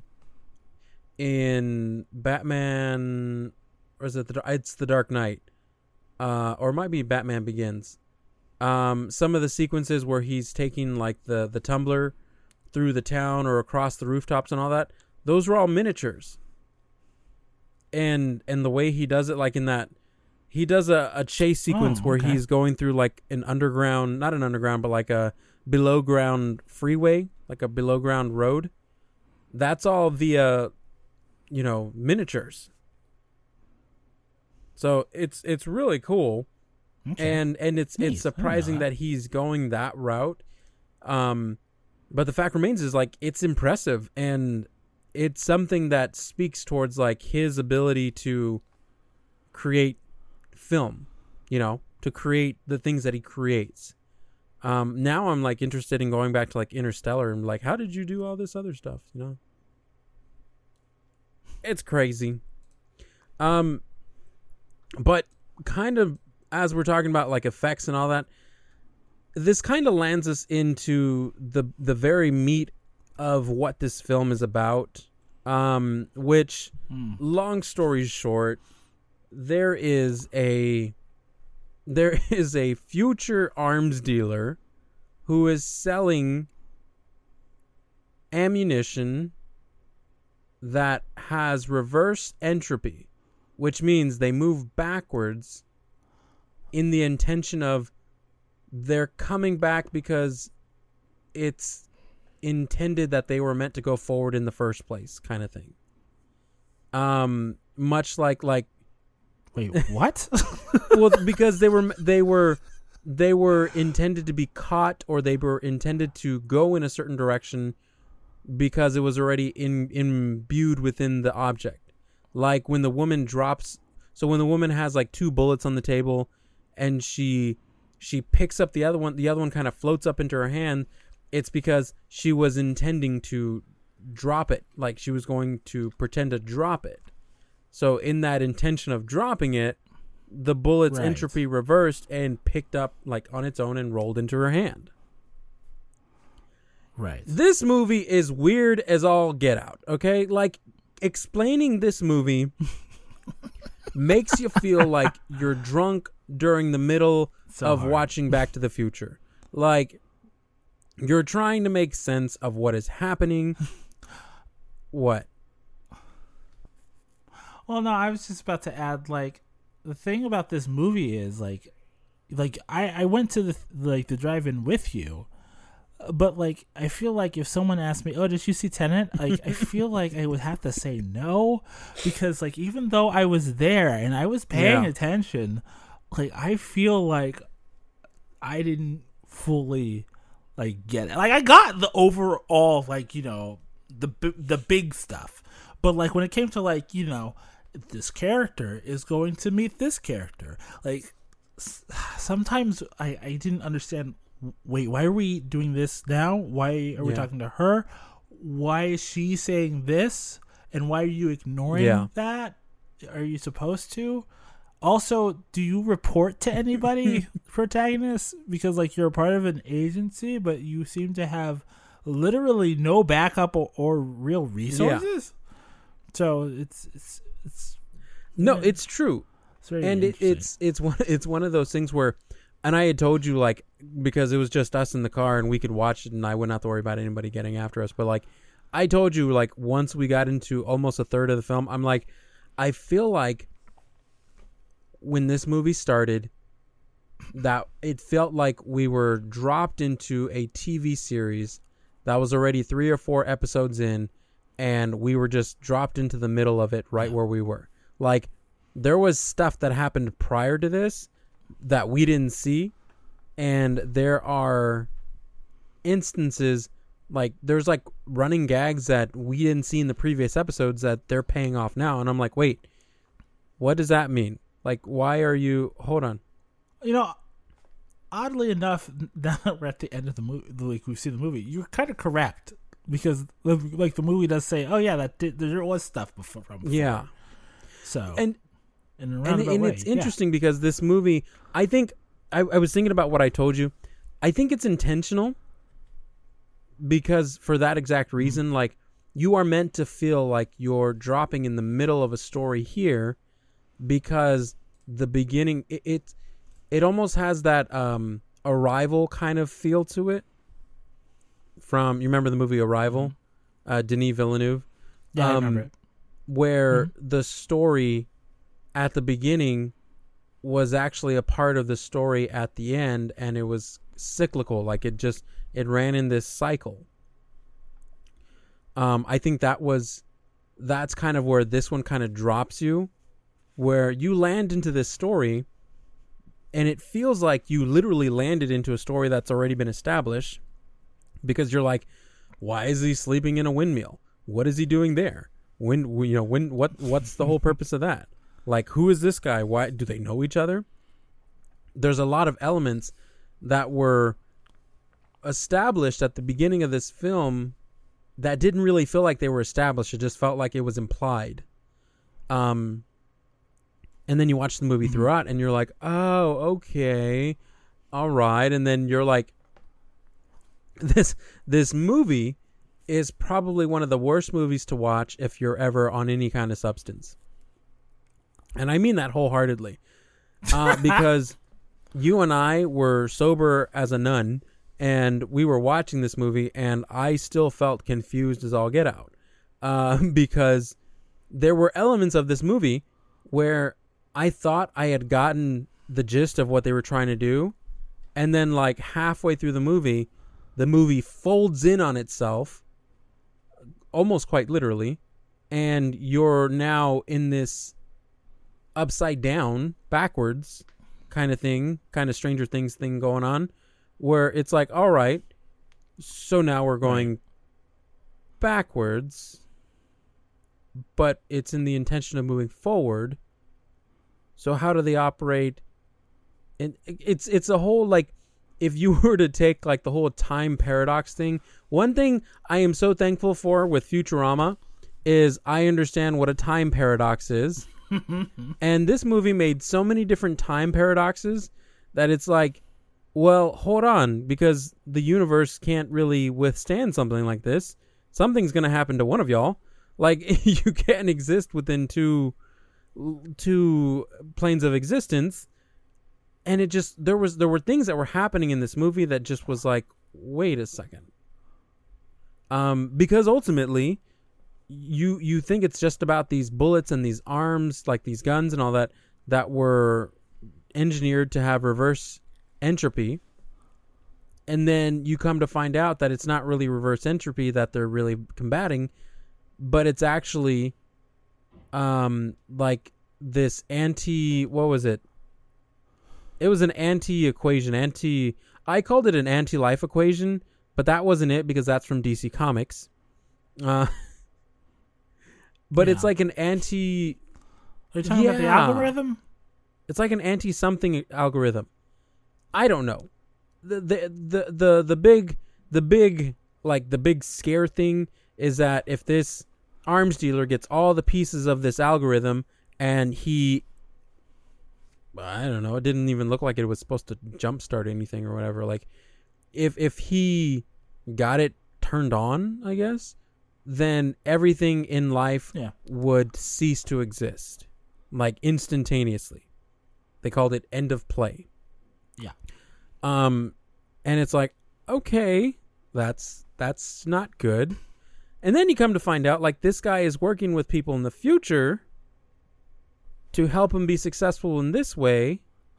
Speaker 2: in Batman, or is it the it's the Dark Knight, uh, or it might be Batman Begins. Um, some of the sequences where he's taking like the, the tumbler through the town or across the rooftops and all that, those were all miniatures. And and the way he does it, like in that, he does a, a chase sequence oh, okay. where he's going through like an underground, not an underground, but like a below ground freeway, like a below ground road. That's all via, you know, miniatures. So it's it's really cool. Okay. And and it's Neat. it's surprising that. that he's going that route. Um, but the fact remains is like it's impressive, and it's something that speaks towards like his ability to create film, you know, to create the things that he creates. Um, now I'm like interested in going back to like Interstellar and like, how did you do all this other stuff? You know, it's crazy. Um, but kind of, as we're talking about like effects and all that, this kind of lands us into the the very meat of what this film is about. Um, which, mm. long story short, there is a there is a future arms dealer who is selling ammunition that has reverse entropy, which means they move backwards in the intention of they're coming back because it's intended that they were meant to go forward in the first place, kind of thing. Um, much like like,
Speaker 3: wait, what?
Speaker 2: Well, because they were they were they were intended to be caught, or they were intended to go in a certain direction because it was already in, imbued within the object. Like when the woman drops, so when the woman has like two bullets on the table, and she she picks up the other one, the other one kind of floats up into her hand. It's because she was intending to drop it, like she was going to pretend to drop it. So in that intention of dropping it, the bullet's right. entropy reversed and picked up like on its own and rolled into her hand.
Speaker 3: Right.
Speaker 2: This movie is weird as all get out, okay? Like, explaining this movie makes you feel like you're drunk during the middle so of hard. watching Back to the Future. Like, you're trying to make sense of what is happening. What?
Speaker 3: Well, no, I was just about to add, like, the thing about this movie is, like, like I, I went to the like the drive-in with you, but like I feel like if someone asked me, "Oh, did you see Tenet?" Like I feel like I would have to say no, because like even though I was there and I was paying yeah. attention, like I feel like I didn't fully like get it. Like I got the overall like you know the the big stuff, but like when it came to like you know this character is going to meet this character, like sometimes I I didn't understand wait, why are we doing this now? Why are we
Speaker 2: Yeah.
Speaker 3: talking to her? Why is she saying this? And why are you ignoring
Speaker 2: Yeah.
Speaker 3: that? Are you supposed to? Also, do you report to anybody, protagonist? Because, like, you're a part of an agency, but you seem to have literally no backup or, or real resources. So it's it's it's
Speaker 2: No,
Speaker 3: yeah,
Speaker 2: it's true.
Speaker 3: it's very
Speaker 2: And it,
Speaker 3: interesting.
Speaker 2: it's it's one it's one of those things where, and I had told you, like, because it was just us in the car and we could watch it and I wouldn't have to worry about anybody getting after us. But, like, I told you, like, once we got into almost a third of the film, I'm like, I feel like when this movie started, that it felt like we were dropped into a T V series that was already three or four episodes in, and we were just dropped into the middle of it right where we were. Like, there was stuff that happened prior to this that we didn't see, and there are instances, like, there's, like, running gags that we didn't see in the previous episodes that they're paying off now, and I'm like, wait, what does that mean? Like, why are you... Hold on.
Speaker 3: You know, oddly enough, now that we're at the end of the movie, like we've seen the movie, you're kind of correct because, like, the movie does say, "Oh yeah, that did, there was stuff before." From before.
Speaker 2: Yeah.
Speaker 3: So
Speaker 2: And
Speaker 3: in a
Speaker 2: and,
Speaker 3: roundabout
Speaker 2: and
Speaker 3: way,
Speaker 2: it's
Speaker 3: yeah.
Speaker 2: interesting because this movie, I think, I, I was thinking about what I told you. I think it's intentional because for that exact reason, mm-hmm. like, you are meant to feel like you're dropping in the middle of a story here because the beginning, it it, it almost has that um, Arrival kind of feel to it. From, you remember the movie Arrival? Mm-hmm. Uh, Denis Villeneuve?
Speaker 3: Yeah,
Speaker 2: um,
Speaker 3: I remember it.
Speaker 2: Where
Speaker 3: Mm-hmm.
Speaker 2: the story at the beginning was actually a part of the story at the end, and it was cyclical. Like, it just, it ran in this cycle. Um, I think that was, that's kind of where this one kind of drops you, where you land into this story, and it feels like you literally landed into a story that's already been established, because you're like, why is he sleeping in a windmill? What is he doing there? When, you know, when, what, what's the whole purpose of that? Like, who is this guy? Why do they know each other? There's a lot of elements that were established at the beginning of this film that didn't really feel like they were established. It just felt like it was implied. Um, and then you watch the movie mm-hmm. throughout and you're like, oh, okay. All right. And then you're like, this, this movie is probably one of the worst movies to watch if you're ever on any kind of substance. And I mean that wholeheartedly. Uh, because you and I were sober as a nun, and we were watching this movie, and I still felt confused as all get out. Uh, because there were elements of this movie where I thought I had gotten the gist of what they were trying to do, and then, like, halfway through the movie, the movie folds in on itself, almost quite literally, and you're now in this upside down, backwards kind of thing, kind of Stranger Things thing going on, where it's like, all right, so now we're going right. backwards, but it's in the intention of moving forward. So how do they operate? And it's it's a whole, like, if you were to take, like, the whole time paradox thing, one thing I am so thankful for with Futurama is I understand what a time paradox is. And this movie made so many different time paradoxes that it's like, well, hold on, because the universe can't really withstand something like this. Something's going to happen to one of y'all. Like, you can't exist within two two planes of existence. And it just, there was there were things that were happening in this movie that just was like, wait a second. Um, because ultimately, you you think it's just about these bullets and these arms, like these guns and all that, that were engineered to have reverse entropy. And then you come to find out that it's not really reverse entropy that they're really combating, but it's actually um like this anti, what was it? It was an anti-equation, anti... I called it an anti-life equation, but that wasn't it because that's from D C Comics. Uh, but yeah. It's like an anti...
Speaker 3: Are you talking yeah. about the algorithm?
Speaker 2: It's like an anti-something algorithm. I don't know. the the the the, the big the big like the big scare thing is that if this arms dealer gets all the pieces of this algorithm and he, I don't know, it didn't even look like it was supposed to jumpstart anything or whatever. Like, if if he got it turned on, I guess, then everything in life
Speaker 3: Yeah.
Speaker 2: would cease to exist, like instantaneously. They called it end of play.
Speaker 3: Yeah.
Speaker 2: Um, and it's like, okay, that's that's not good. And then you come to find out, like, this guy is working with people in the future to help him be successful in this way.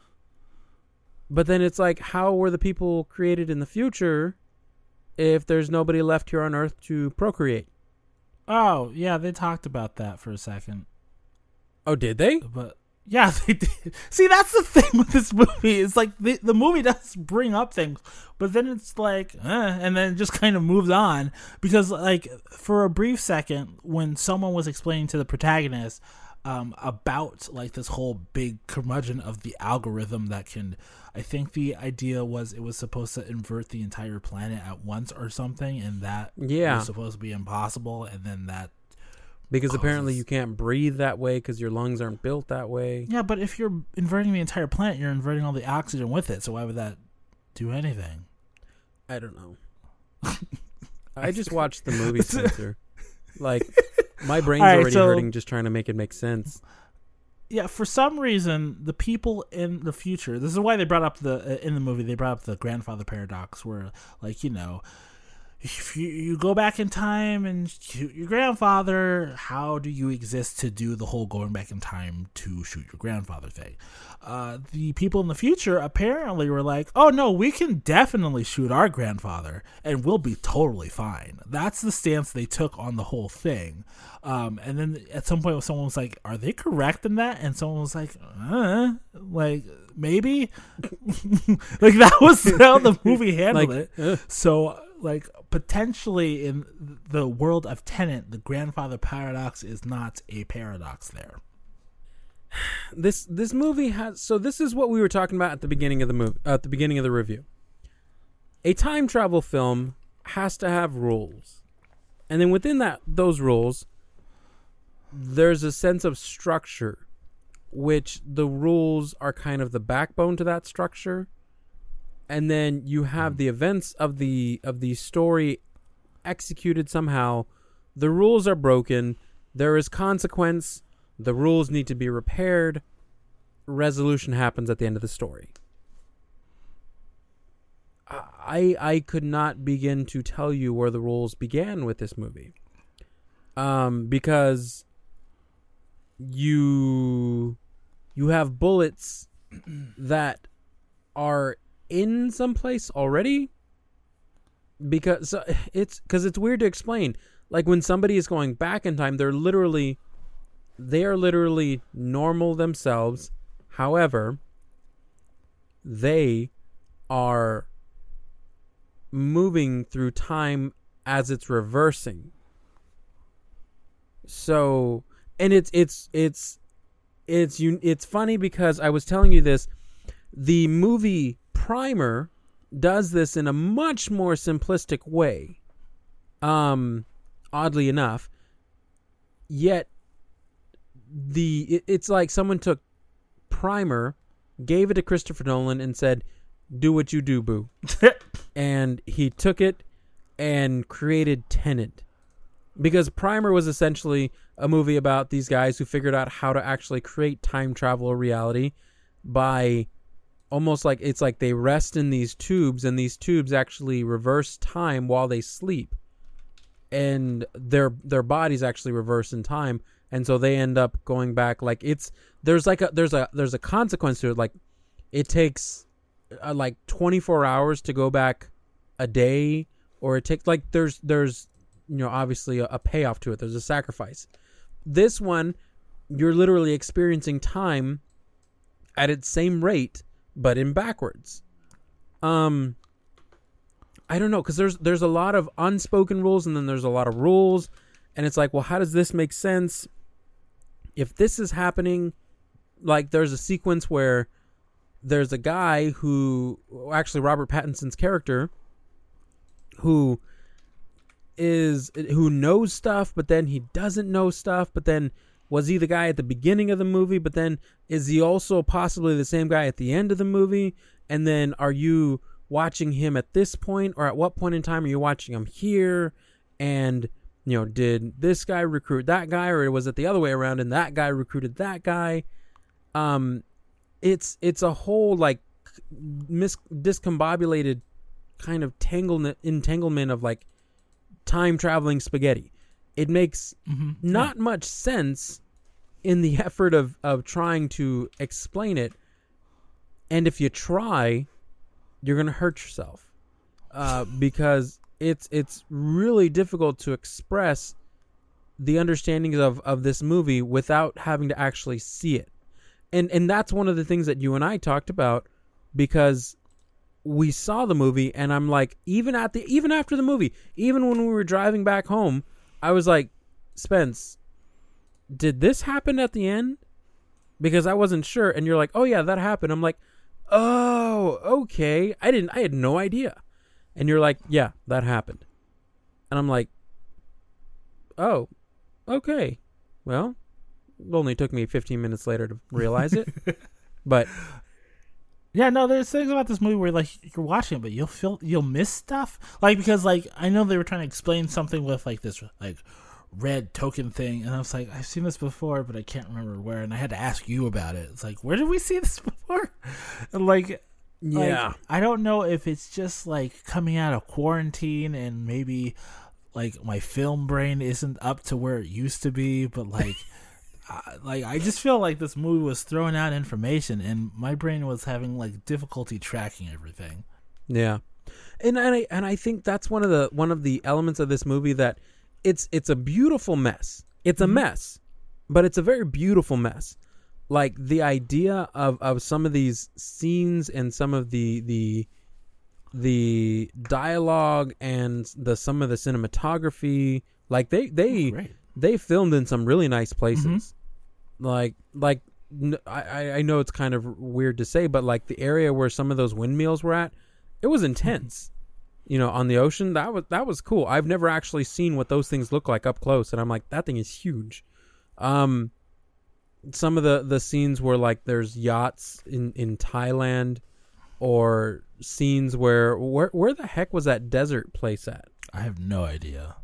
Speaker 2: But then it's like, how were the people created in the future if there's nobody left here on Earth to procreate?
Speaker 3: Oh, yeah, they talked about that for a second.
Speaker 2: Oh, did they?
Speaker 3: But yeah, they did. See, that's the thing with this movie. It's like the, the movie does bring up things, but then it's like, eh, and then it just kind of moves on. Because, like, for a brief second, when someone was explaining to the protagonist um, about, like, this whole big curmudgeon of the algorithm that can, I think the idea was it was supposed to invert the entire planet at once or something, and that
Speaker 2: Yeah.
Speaker 3: was supposed to be impossible, and then that
Speaker 2: Because
Speaker 3: causes-
Speaker 2: apparently you can't breathe that way because your lungs aren't built that way.
Speaker 3: Yeah, but if you're inverting the entire planet, you're inverting all the oxygen with it. So why would that do anything?
Speaker 2: I don't know. I just watched the movie, Spencer. Like, my brain's
Speaker 3: All right,
Speaker 2: already
Speaker 3: so-
Speaker 2: hurting just trying to make it make sense.
Speaker 3: Yeah, for some reason, the people in the future. This is why they brought up the uh, in the movie. They brought up the grandfather paradox, where, like, you know, if you, you go back in time and shoot your grandfather, how do you exist to do the whole going back in time to shoot your grandfather thing? Uh, the people in the future apparently were like, oh no, we can definitely shoot our grandfather and we'll be totally fine. That's the stance they took on the whole thing. Um, and then at some point someone was like, are they correct in that? And someone was like, uh, like, maybe? Like, that was how the movie handled
Speaker 2: Like,
Speaker 3: it.
Speaker 2: uh.
Speaker 3: So, like, potentially in the world of Tenet, the grandfather paradox is not a paradox there.
Speaker 2: This this movie has so this is what we were talking about at the beginning of the movie at the beginning of the review. A time travel film has to have rules. And then within that those rules there's a sense of structure, which the rules are kind of the backbone to that structure. And then you have the events of the of the story executed somehow. The rules are broken. There is consequence. The rules need to be repaired. Resolution happens at the end of the story. I I could not begin to tell you where the rules began with this movie. Um, because you you have bullets that are in some place already, because so it's because it's weird to explain. Like, when somebody is going back in time, they're literally they are literally normal themselves. However, they are moving through time as it's reversing. So, and it's it's it's it's you it's funny because I was telling you this, the movie Primer does this in a much more simplistic way. Um, oddly enough, yet the it, it's like someone took Primer, gave it to Christopher Nolan, and said, "Do what you do, boo." And he took it and created Tenet, because Primer was essentially a movie about these guys who figured out how to actually create time travel reality by almost like it's like they rest in these tubes, and these tubes actually reverse time while they sleep, and their their bodies actually reverse in time, and so they end up going back. Like, it's there's like a there's a there's a consequence to it. Like, it takes uh, like twenty-four hours to go back a day, or it takes like there's there's you know obviously a, a payoff to it. There's a sacrifice. This one, you're literally experiencing time at its same rate, but in backwards. Um, I don't know, because there's there's a lot of unspoken rules, and then there's a lot of rules, and it's like, well, how does this make sense? If this is happening, like, there's a sequence where there's a guy who, actually Robert Pattinson's character, who is who knows stuff, but then he doesn't know stuff. But then was he the guy at the beginning of the movie? But then is he also possibly the same guy at the end of the movie? And then are you watching him at this point, or at what point in time are you watching him here? And you know, did this guy recruit that guy, or was it the other way around and that guy recruited that guy? Um, it's it's a whole like mis- discombobulated kind of tanglement entanglement of like time traveling spaghetti. It makes mm-hmm. not yeah. much sense in the effort of of trying to explain it. And if you try, you're gonna hurt yourself uh, because it's it's really difficult to express the understandings of, of this movie without having to actually see it. And and that's one of the things that you and I talked about, because we saw the movie and I'm like, even at the even after the movie, even when we were driving back home, I was like, Spence, did this happen at the end? Because I wasn't sure. And you're like, oh yeah, that happened. I'm like, oh, okay. I didn't I had no idea. And you're like, yeah, that happened. And I'm like, oh, okay. Well, it only took me fifteen minutes later to realize it. But
Speaker 3: yeah, no, there's things about this movie where like you're watching it, but you'll feel you'll miss stuff. Like, because like I know they were trying to explain something with like this like red token thing, and I was like, I've seen this before, but I can't remember where, and I had to ask you about it. It's like, where did we see this before? And like
Speaker 2: yeah,
Speaker 3: like, I don't know if it's just like coming out of quarantine and maybe like my film brain isn't up to where it used to be, but like, I, like I just feel like this movie was throwing out information and my brain was having like difficulty tracking everything.
Speaker 2: Yeah, and and I and I think that's one of the one of the elements of this movie that it's it's a beautiful mess. It's a mm-hmm. mess, but it's a very beautiful mess. Like the idea of, of some of these scenes and some of the the the dialogue and the some of the cinematography, like they they
Speaker 3: oh,
Speaker 2: they filmed in some really nice places. Mm-hmm. Like like I I know it's kind of weird to say, but like the area where some of those windmills were at, it was intense. Mm-hmm. You know, on the ocean, that was that was cool. I've never actually seen what those things look like up close, and I'm like, that thing is huge. Um. Some of the, the scenes where like there's yachts in, in Thailand, or scenes where, where where the heck was that desert place at?
Speaker 3: I have no idea.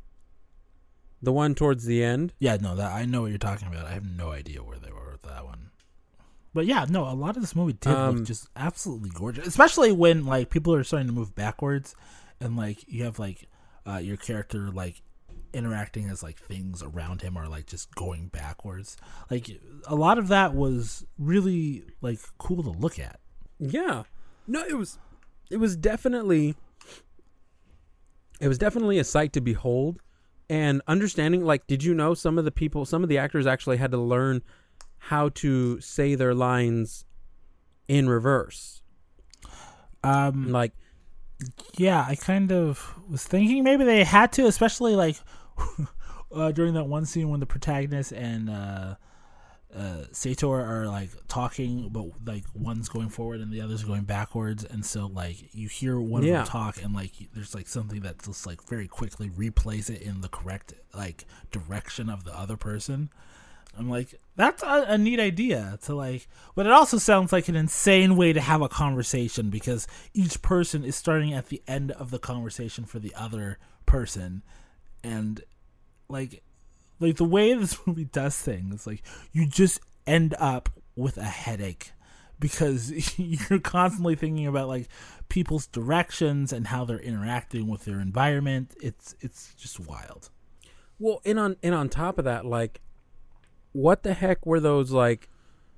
Speaker 2: The one towards the end?
Speaker 3: Yeah, no, that I know what you're talking about. I have no idea where they were with that one. But yeah, no, a lot of this movie did um, look just absolutely gorgeous, especially when like people are starting to move backwards, and like you have like uh, your character like interacting as like things around him are like just going backwards. Like a lot of that was really like cool to look at.
Speaker 2: Yeah, no, it was it was definitely it was definitely a sight to behold. And understanding, like, did you know some of the people, some of the actors actually had to learn how to say their lines in reverse?
Speaker 3: Um,
Speaker 2: like,
Speaker 3: yeah, I kind of was thinking maybe they had to, especially like uh, during that one scene when the protagonist and uh, uh, Sator are like talking, but like one's going forward and the other's going backwards, and so like you hear one
Speaker 2: yeah.
Speaker 3: of them talk, and like there's like something that just like very quickly replays it in the correct like direction of the other person. I'm like, that's a, a neat idea to like, but it also sounds like an insane way to have a conversation, because each person is starting at the end of the conversation for the other person. And like, like the way this movie does things, like you just end up with a headache because you're constantly thinking about like people's directions and how they're interacting with their environment. It's, it's just wild.
Speaker 2: Well, and on, and on top of that, like, what the heck were those like?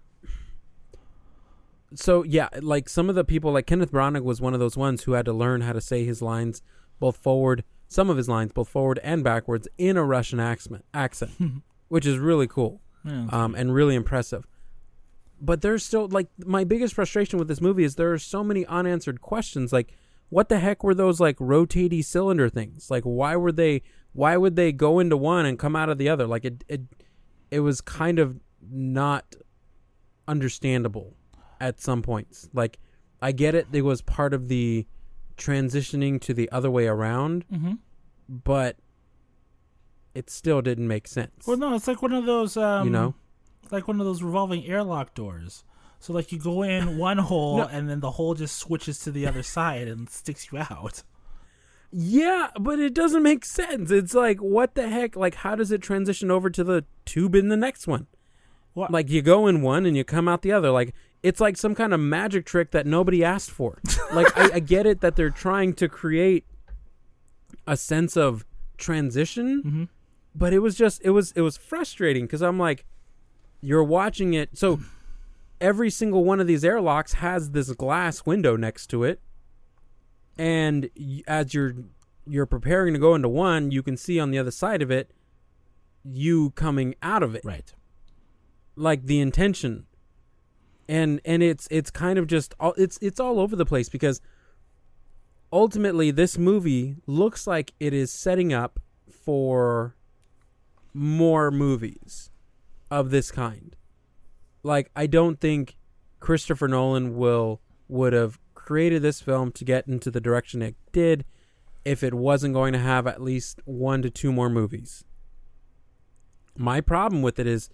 Speaker 2: So yeah, like some of the people, like Kenneth Branagh was one of those ones who had to learn how to say his lines both forward, some of his lines both forward and backwards in a Russian accent, accent, which is really cool,
Speaker 3: yeah,
Speaker 2: um, and really impressive. But there's still like my biggest frustration with this movie is there are so many unanswered questions. Like, what the heck were those like rotating cylinder things? Like, why were they? Why would they go into one and come out of the other? Like it. it It was kind of not understandable. at some points. Like, I get it. It was part of the transitioning to the other way around,
Speaker 3: mm-hmm.
Speaker 2: but it still didn't make sense.
Speaker 3: Well, no, it's like one of those, um,
Speaker 2: you know,
Speaker 3: like one of those revolving airlock doors. So, like, you go in one hole, no. and then the hole just switches to the other side and sticks you out.
Speaker 2: Yeah, but it doesn't make sense. It's like, what the heck? Like, how does it transition over to the tube in the next one?
Speaker 3: What?
Speaker 2: Like, you go in one and you come out the other. Like, it's like some kind of magic trick that nobody asked for. Like, I, I get it that they're trying to create a sense of transition,
Speaker 3: mm-hmm.
Speaker 2: but it was just, it was, it was frustrating because I'm like, you're watching it. So every single one of these airlocks has this glass window next to it. And as you're you're preparing to go into one, you can see on the other side of it you coming out of it.
Speaker 3: Right.
Speaker 2: Like the intention. And and it's it's kind of just all it's it's all over the place because ultimately this movie looks like it is setting up for more movies of this kind. Like, I don't think Christopher Nolan will would have created this film to get into the direction it did if it wasn't going to have at least one to two more movies. My problem with it is,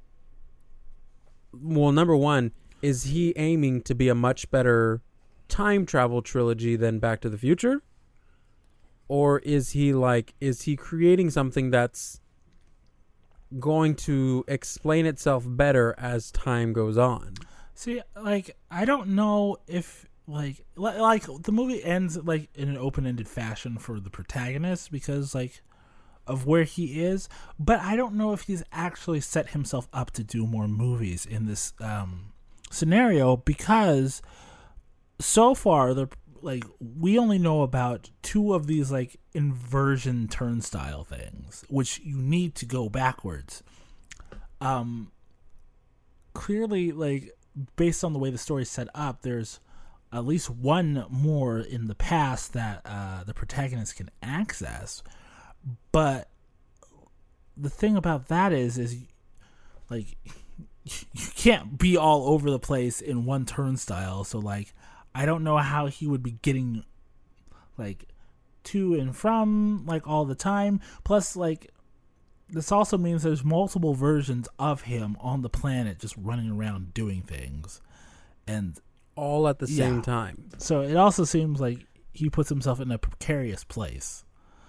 Speaker 2: well, number one, is he aiming to be a much better time travel trilogy than Back to the Future? Or is he like, is he creating something that's going to explain itself better as time goes on?
Speaker 3: See, like, I don't know if, like, like the movie ends, like, in an open-ended fashion for the protagonist because, like, of where he is, but I don't know if he's actually set himself up to do more movies in this um, scenario because so far, the like, we only know about two of these, like, inversion turnstile things, which you need to go backwards. Um, clearly, like, based on the way the story's set up, there's at least one more in the past that uh, the protagonist can access. But the thing about that is, is like, you can't be all over the place in one turnstile. So, like, I don't know how he would be getting, like, to and from, like, all the time. Plus, like, this also means there's multiple versions of him on the planet just running around doing things. And
Speaker 2: all at the
Speaker 3: yeah.
Speaker 2: same time.
Speaker 3: So it also seems like he puts himself in a precarious place.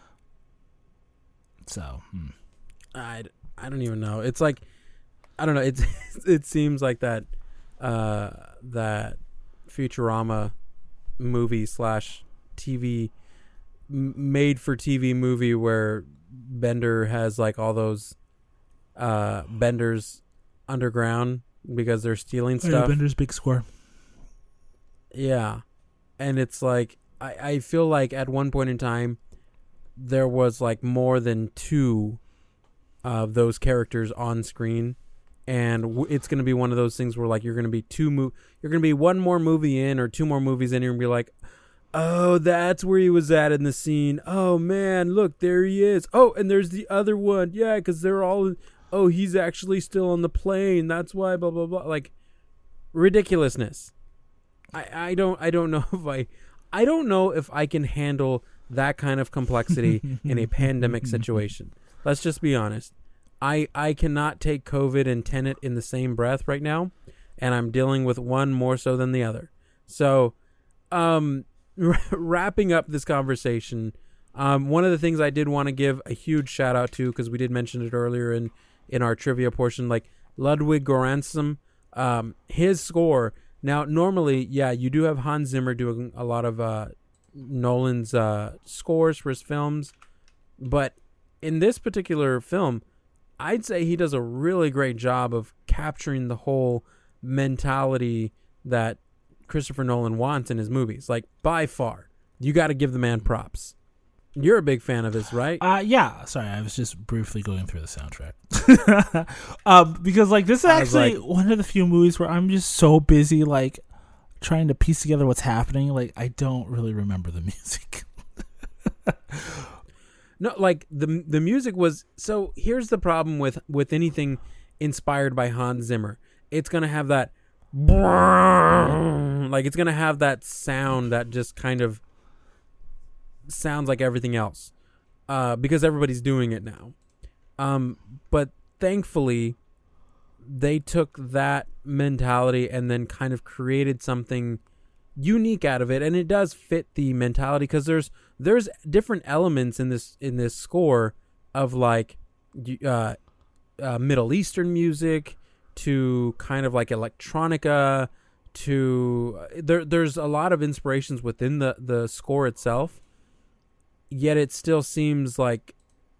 Speaker 3: So, hmm.
Speaker 2: I, I don't even know. It's like, I don't know. It's it seems like that uh, that Futurama movie slash T V made for T V movie where Bender has like all those uh, Benders underground because they're stealing
Speaker 3: oh,
Speaker 2: stuff.
Speaker 3: Yeah, Bender's Big Square.
Speaker 2: Yeah, and it's like I, I feel like at one point in time there was like more than two of those characters on screen, and w- it's going to be one of those things where like you're going to be two mo- you're going to be one more movie in or two more movies in, and you're going to be like, oh, that's where he was at in the scene. Oh man, look, there he is. Oh, and there's the other one. Yeah, because they're all. Oh, he's actually still on the plane. That's why. Blah blah blah. Like ridiculousness. I, I don't I don't know if I I don't know if I can handle that kind of complexity in a pandemic situation. Let's just be honest. I I cannot take COVID and Tenet in the same breath right now, and I'm dealing with one more so than the other. So, um, wrapping up this conversation, um, one of the things I did want to give a huge shout out to, because we did mention it earlier in in our trivia portion, like Ludwig Göransson, um, his score. Now, normally, yeah, you do have Hans Zimmer doing a lot of uh, Nolan's uh, scores for his films, but in this particular film, I'd say he does a really great job of capturing the whole mentality that Christopher Nolan wants in his movies. Like, by far, you got to give the man props. You're a big fan of his, right?
Speaker 3: Uh, yeah. Sorry, I was just briefly going through the soundtrack. um, because, like, this is actually like, one of the few movies where I'm just so busy, like, trying to piece together what's happening. Like, I don't really remember the music.
Speaker 2: No, like, the the music was... So, here's the problem with, with anything inspired by Hans Zimmer. It's going to have that like it's gonna have that sound that just kind of sounds like everything else, uh, because everybody's doing it now. Um, but thankfully, they took that mentality and then kind of created something unique out of it, and it does fit the mentality because there's there's different elements in this in this score of like uh, uh, Middle Eastern music to kind of like electronica to there. There's a lot of inspirations within the the score itself, yet it still seems like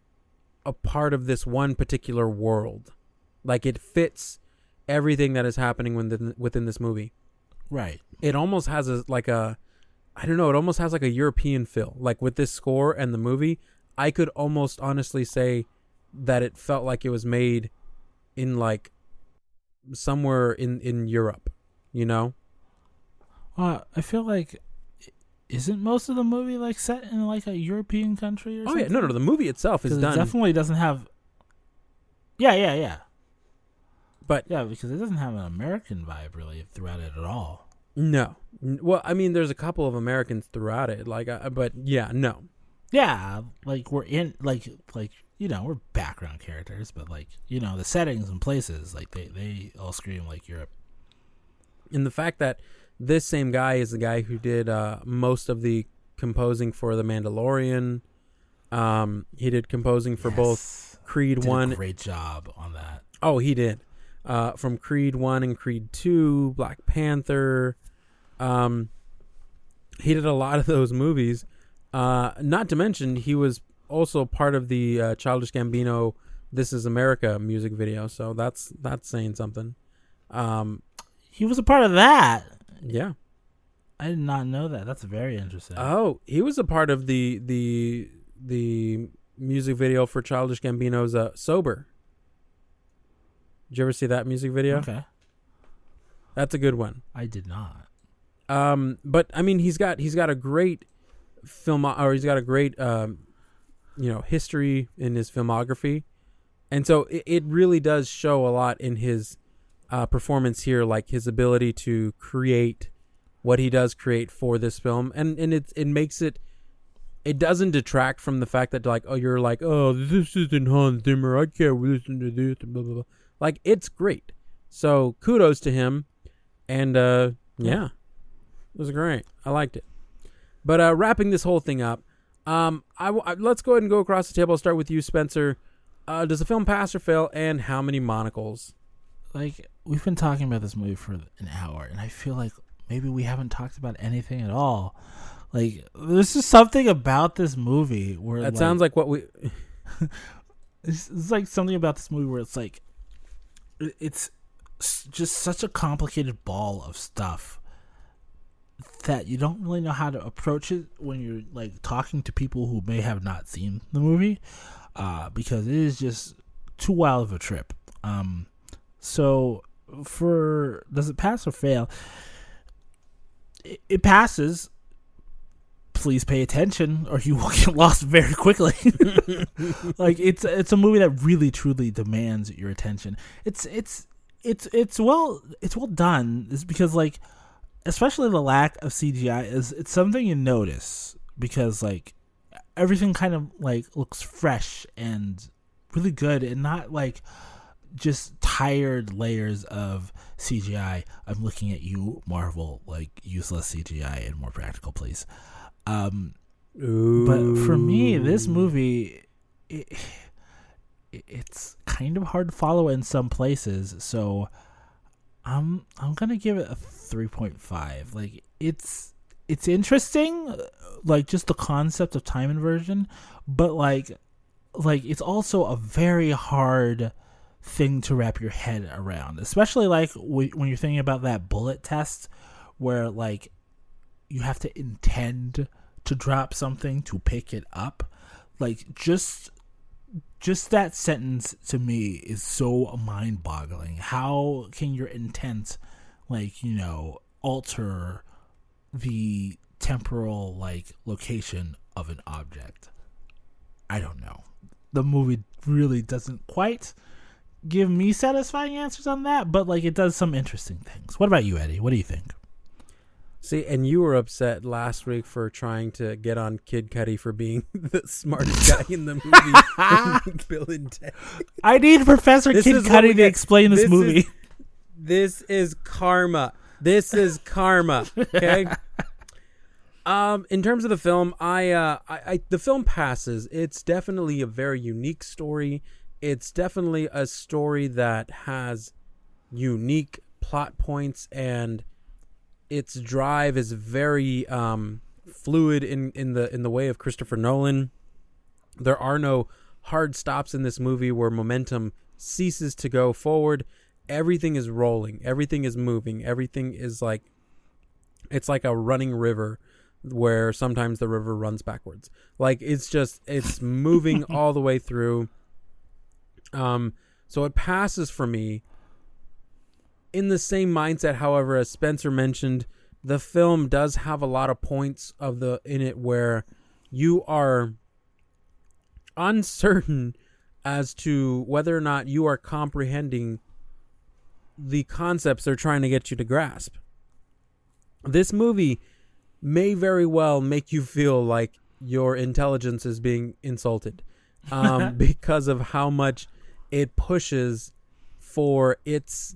Speaker 2: a part of this one particular world. Like it fits everything that is happening within within this movie.
Speaker 3: Right.
Speaker 2: It almost has a like a, I don't know. It almost has like a European feel. Like with this score and the movie, I could almost honestly say that it felt like it was made in like somewhere in, in Europe. You know.
Speaker 3: Uh, I feel like isn't most of the movie like set in like a European country or
Speaker 2: oh
Speaker 3: something?
Speaker 2: yeah, no, no. The movie itself is done.
Speaker 3: It definitely doesn't have. Yeah, yeah, yeah.
Speaker 2: But
Speaker 3: yeah, because it doesn't have an American vibe really throughout it at all.
Speaker 2: No. Well, I mean, there's a couple of Americans throughout it, like, uh, but yeah, no.
Speaker 3: Yeah, like we're in, like, like you know, we're background characters, but like you know, the settings and places, like they they all scream like Europe.
Speaker 2: And the fact that this same guy is the guy who did uh, most of the composing for The Mandalorian. Um, he did composing for yes. both Creed
Speaker 3: did
Speaker 2: one.
Speaker 3: A great job on that.
Speaker 2: Oh, he did. Uh, from Creed one and Creed two, Black Panther. Um, he did a lot of those movies. Uh, not to mention, he was also part of the uh, Childish Gambino "This Is America" music video. So that's that's saying something. Um,
Speaker 3: he was a part of that.
Speaker 2: Yeah,
Speaker 3: I did not know that. That's very interesting.
Speaker 2: Oh, he was a part of the the the music video for Childish Gambino's uh, "Sober." Did you ever see that music video?
Speaker 3: Okay.
Speaker 2: That's a good one.
Speaker 3: I did not.
Speaker 2: Um, but I mean, he's got he's got a great film, or he's got a great um, you know, history in his filmography, and so it, it really does show a lot in his uh, performance here, like his ability to create what he does create for this film, and and it it makes it. It doesn't detract from the fact that like, oh, you're like, oh, this isn't Hans Zimmer. I can't listen to this. Blah blah blah. Like, it's great. So kudos to him. And, uh, yeah, it was great. I liked it. But uh, wrapping this whole thing up, um, I, I, let's go ahead and go across the table. I'll start with you, Spencer. Uh, does the film pass or fail, and how many monocles?
Speaker 3: Like, we've been talking about this movie for an hour, and I feel like maybe we haven't talked about anything at all. Like, there's just something about this movie where...
Speaker 2: That
Speaker 3: like,
Speaker 2: sounds like what we...
Speaker 3: it's, it's like something about this movie where it's like... It's just such a complicated ball of stuff that you don't really know how to approach it when you're like talking to people who may have not seen the movie, uh, because it is just too wild of a trip. Um, so for does it pass or fail? It, it passes. Please pay attention, or you will get lost very quickly. Like it's it's a movie that really truly demands your attention. It's it's it's it's well it's well done. It's because like, especially the lack of C G I is it's something you notice because like everything kind of like looks fresh and really good and not like just tired layers of C G I. I'm looking at you, Marvel, like useless C G I and more practical, please. Um, but for me, this movie, it, it's kind of hard to follow in some places. So I'm, I'm going to give it a three point five. Like it's, it's interesting, like just the concept of time inversion, but like, like it's also a very hard thing to wrap your head around, especially like w- when you're thinking about that bullet test where like, you have to intend to drop something to pick it up. Like just just that sentence to me is so mind-boggling. How can your intent like, you know, alter the temporal like location of an object? I don't know. The movie really doesn't quite give me satisfying answers on that, but like it does some interesting things. What about you, Eddie? What do you think?
Speaker 2: See, and you were upset last week for trying to get on Kid Cudi for being the smartest guy in the movie. Bill and Ted.
Speaker 3: I need Professor
Speaker 2: This
Speaker 3: Kid
Speaker 2: is what we
Speaker 3: Cudi to
Speaker 2: get.
Speaker 3: explain this,
Speaker 2: This
Speaker 3: movie.
Speaker 2: is- This is karma. This is karma. Okay. Um, in terms of the film, I, uh, I, I, the film passes. It's definitely a very unique story. It's definitely a story that has unique plot points, and its drive is very um, fluid in, in the in the way of Christopher Nolan. There are no hard stops in this movie where momentum ceases to go forward. Everything is rolling. Everything is moving. Everything is like, it's like a running river where sometimes the river runs backwards. Like it's just, it's moving all the way through. Um, so it passes for me. In the same mindset, however, as Spencer mentioned, the film does have a lot of points of the in it where you are uncertain as to whether or not you are comprehending the concepts they're trying to get you to grasp. This movie may very well make you feel like your intelligence is being insulted um, because of how much it pushes for its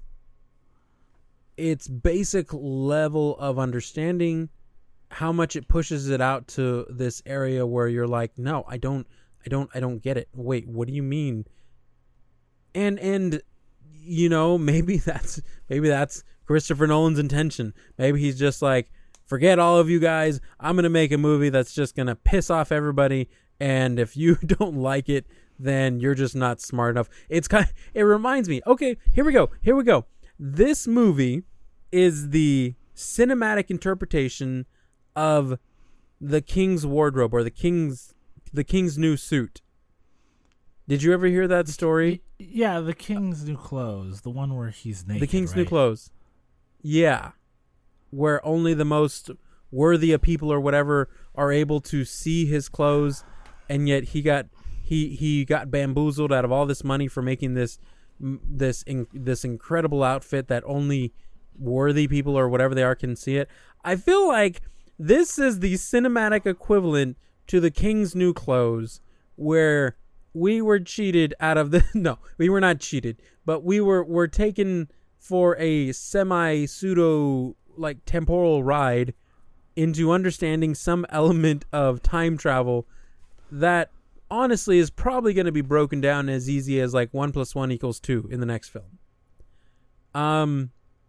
Speaker 2: its basic level of understanding, how much it pushes it out to this area where you're like, no, I don't, I don't, I don't get it. Wait, what do you mean? And, and, you know, maybe that's, maybe that's Christopher Nolan's intention. Maybe he's just like, forget all of you guys. I'm going to make a movie that's just going to piss off everybody. And if you don't like it, then you're just not smart enough. It's kind of, it reminds me, okay, here we go. Here we go. This movie is the cinematic interpretation of the King's wardrobe, or the King's the King's new suit. Did you ever hear that story?
Speaker 3: Yeah, the King's new clothes, the one where he's naked.
Speaker 2: The King's
Speaker 3: right?
Speaker 2: new clothes. Yeah. Where only the most worthy of people or whatever are able to see his clothes, and yet he got he he got bamboozled out of all this money for making this this in, this incredible outfit that only worthy people or whatever they are can see it. I feel like this is the cinematic equivalent to the King's new clothes, where we were cheated out of the no, we were not cheated, but we were were taken for a semi pseudo like temporal ride into understanding some element of time travel that honestly is probably going to be broken down as easy as like one plus one equals two in the next film. Um,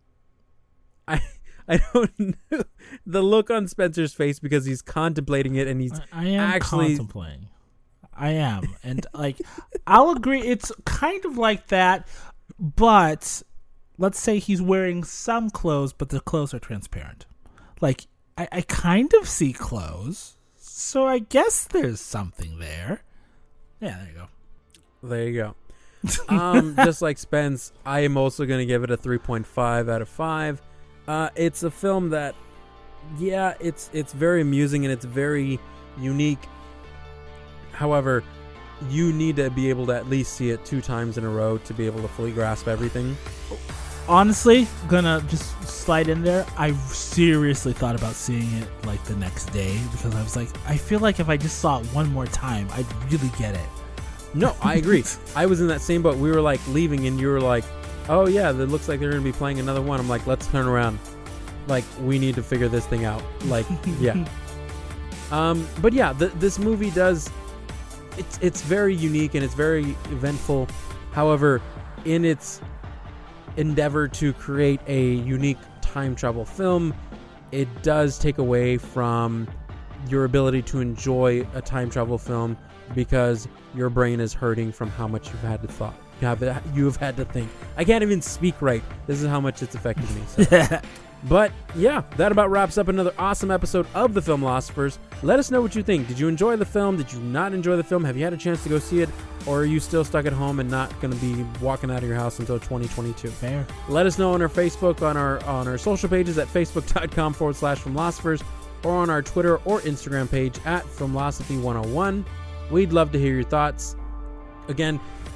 Speaker 2: I I don't know the look on Spencer's face because he's contemplating it, and he's
Speaker 3: I, I am
Speaker 2: actually
Speaker 3: contemplating. I am, and like I'll agree, it's kind of like that, but let's say he's wearing some clothes, but the clothes are transparent. Like I, I kind of see clothes, so I guess there's something there. Yeah, there you go.
Speaker 2: There you go. Um, just like Spence, I am also going to give it a three point five out of five. Uh, it's a film that, yeah, it's it's very amusing and it's very unique. However, you need to be able to at least see it two times in a row to be able to fully grasp everything.
Speaker 3: Honestly, gonna just slide in there. I seriously thought about seeing it like the next day because I was like, I feel like if I just saw it one more time, I'd really get it.
Speaker 2: No, I agree. I was in that same boat. We were like leaving, and you were like, "Oh yeah, it looks like they're gonna be playing another one." I'm like, "Let's turn around. Like, we need to figure this thing out." Like, yeah. Um, but yeah, the, this movie does. It's it's very unique and it's very eventful. However, in its endeavor to create a unique time travel film, it does take away from your ability to enjoy a time travel film because your brain is hurting from how much you've had to thought. You have you've had to think. I can't even speak right. This is how much it's affected me. So. But yeah, that about wraps up another awesome episode of The Filmlosophers. Let us know what you think. Did you enjoy the film? Did you not enjoy the film? Have you had a chance to go see it? Or are you still stuck at home and not going to be walking out of your house until twenty twenty-two?
Speaker 3: Fair.
Speaker 2: Let us know on our Facebook, on our on our social pages at facebook.com forward slash Filmlosophers, or on our Twitter or Instagram page at Filmlosophy one oh one. We'd love to hear your thoughts. Again,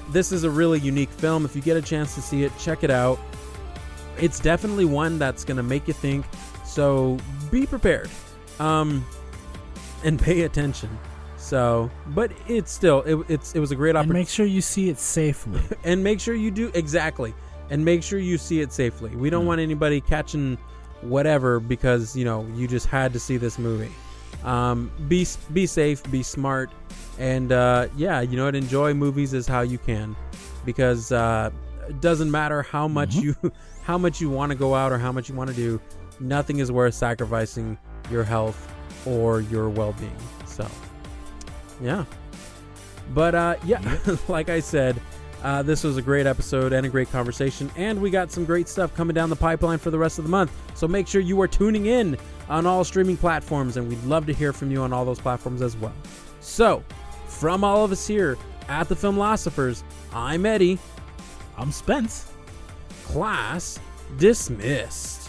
Speaker 2: this is a really unique film. If you get a chance to see it, check it out. It's definitely one that's going to make you think, so be prepared um, and pay attention. So, but it's still, it, it's it was a great
Speaker 3: And
Speaker 2: opportunity.
Speaker 3: make sure you see it safely.
Speaker 2: And make sure you do, exactly. And make sure you see it safely. We don't
Speaker 3: Mm.
Speaker 2: want anybody catching whatever because, you know, you just had to see this movie. Um, be be safe, be smart, and uh, yeah, you know what? Enjoy movies as how you can, because uh, it doesn't matter how much
Speaker 3: Mhm.
Speaker 2: you how much you want to go out or how much you want to do. Nothing is worth sacrificing your health or your well-being. So, yeah. But uh, yeah, like I said, uh, this was a great episode and a great conversation, and we got some great stuff coming down the pipeline for the rest of the month. So make sure you are tuning in on all streaming platforms, and we'd love to hear from you on all those platforms as well. So, from all of us here at the Filmlosophers, I'm Eddie.
Speaker 3: I'm Spence.
Speaker 2: Class dismissed.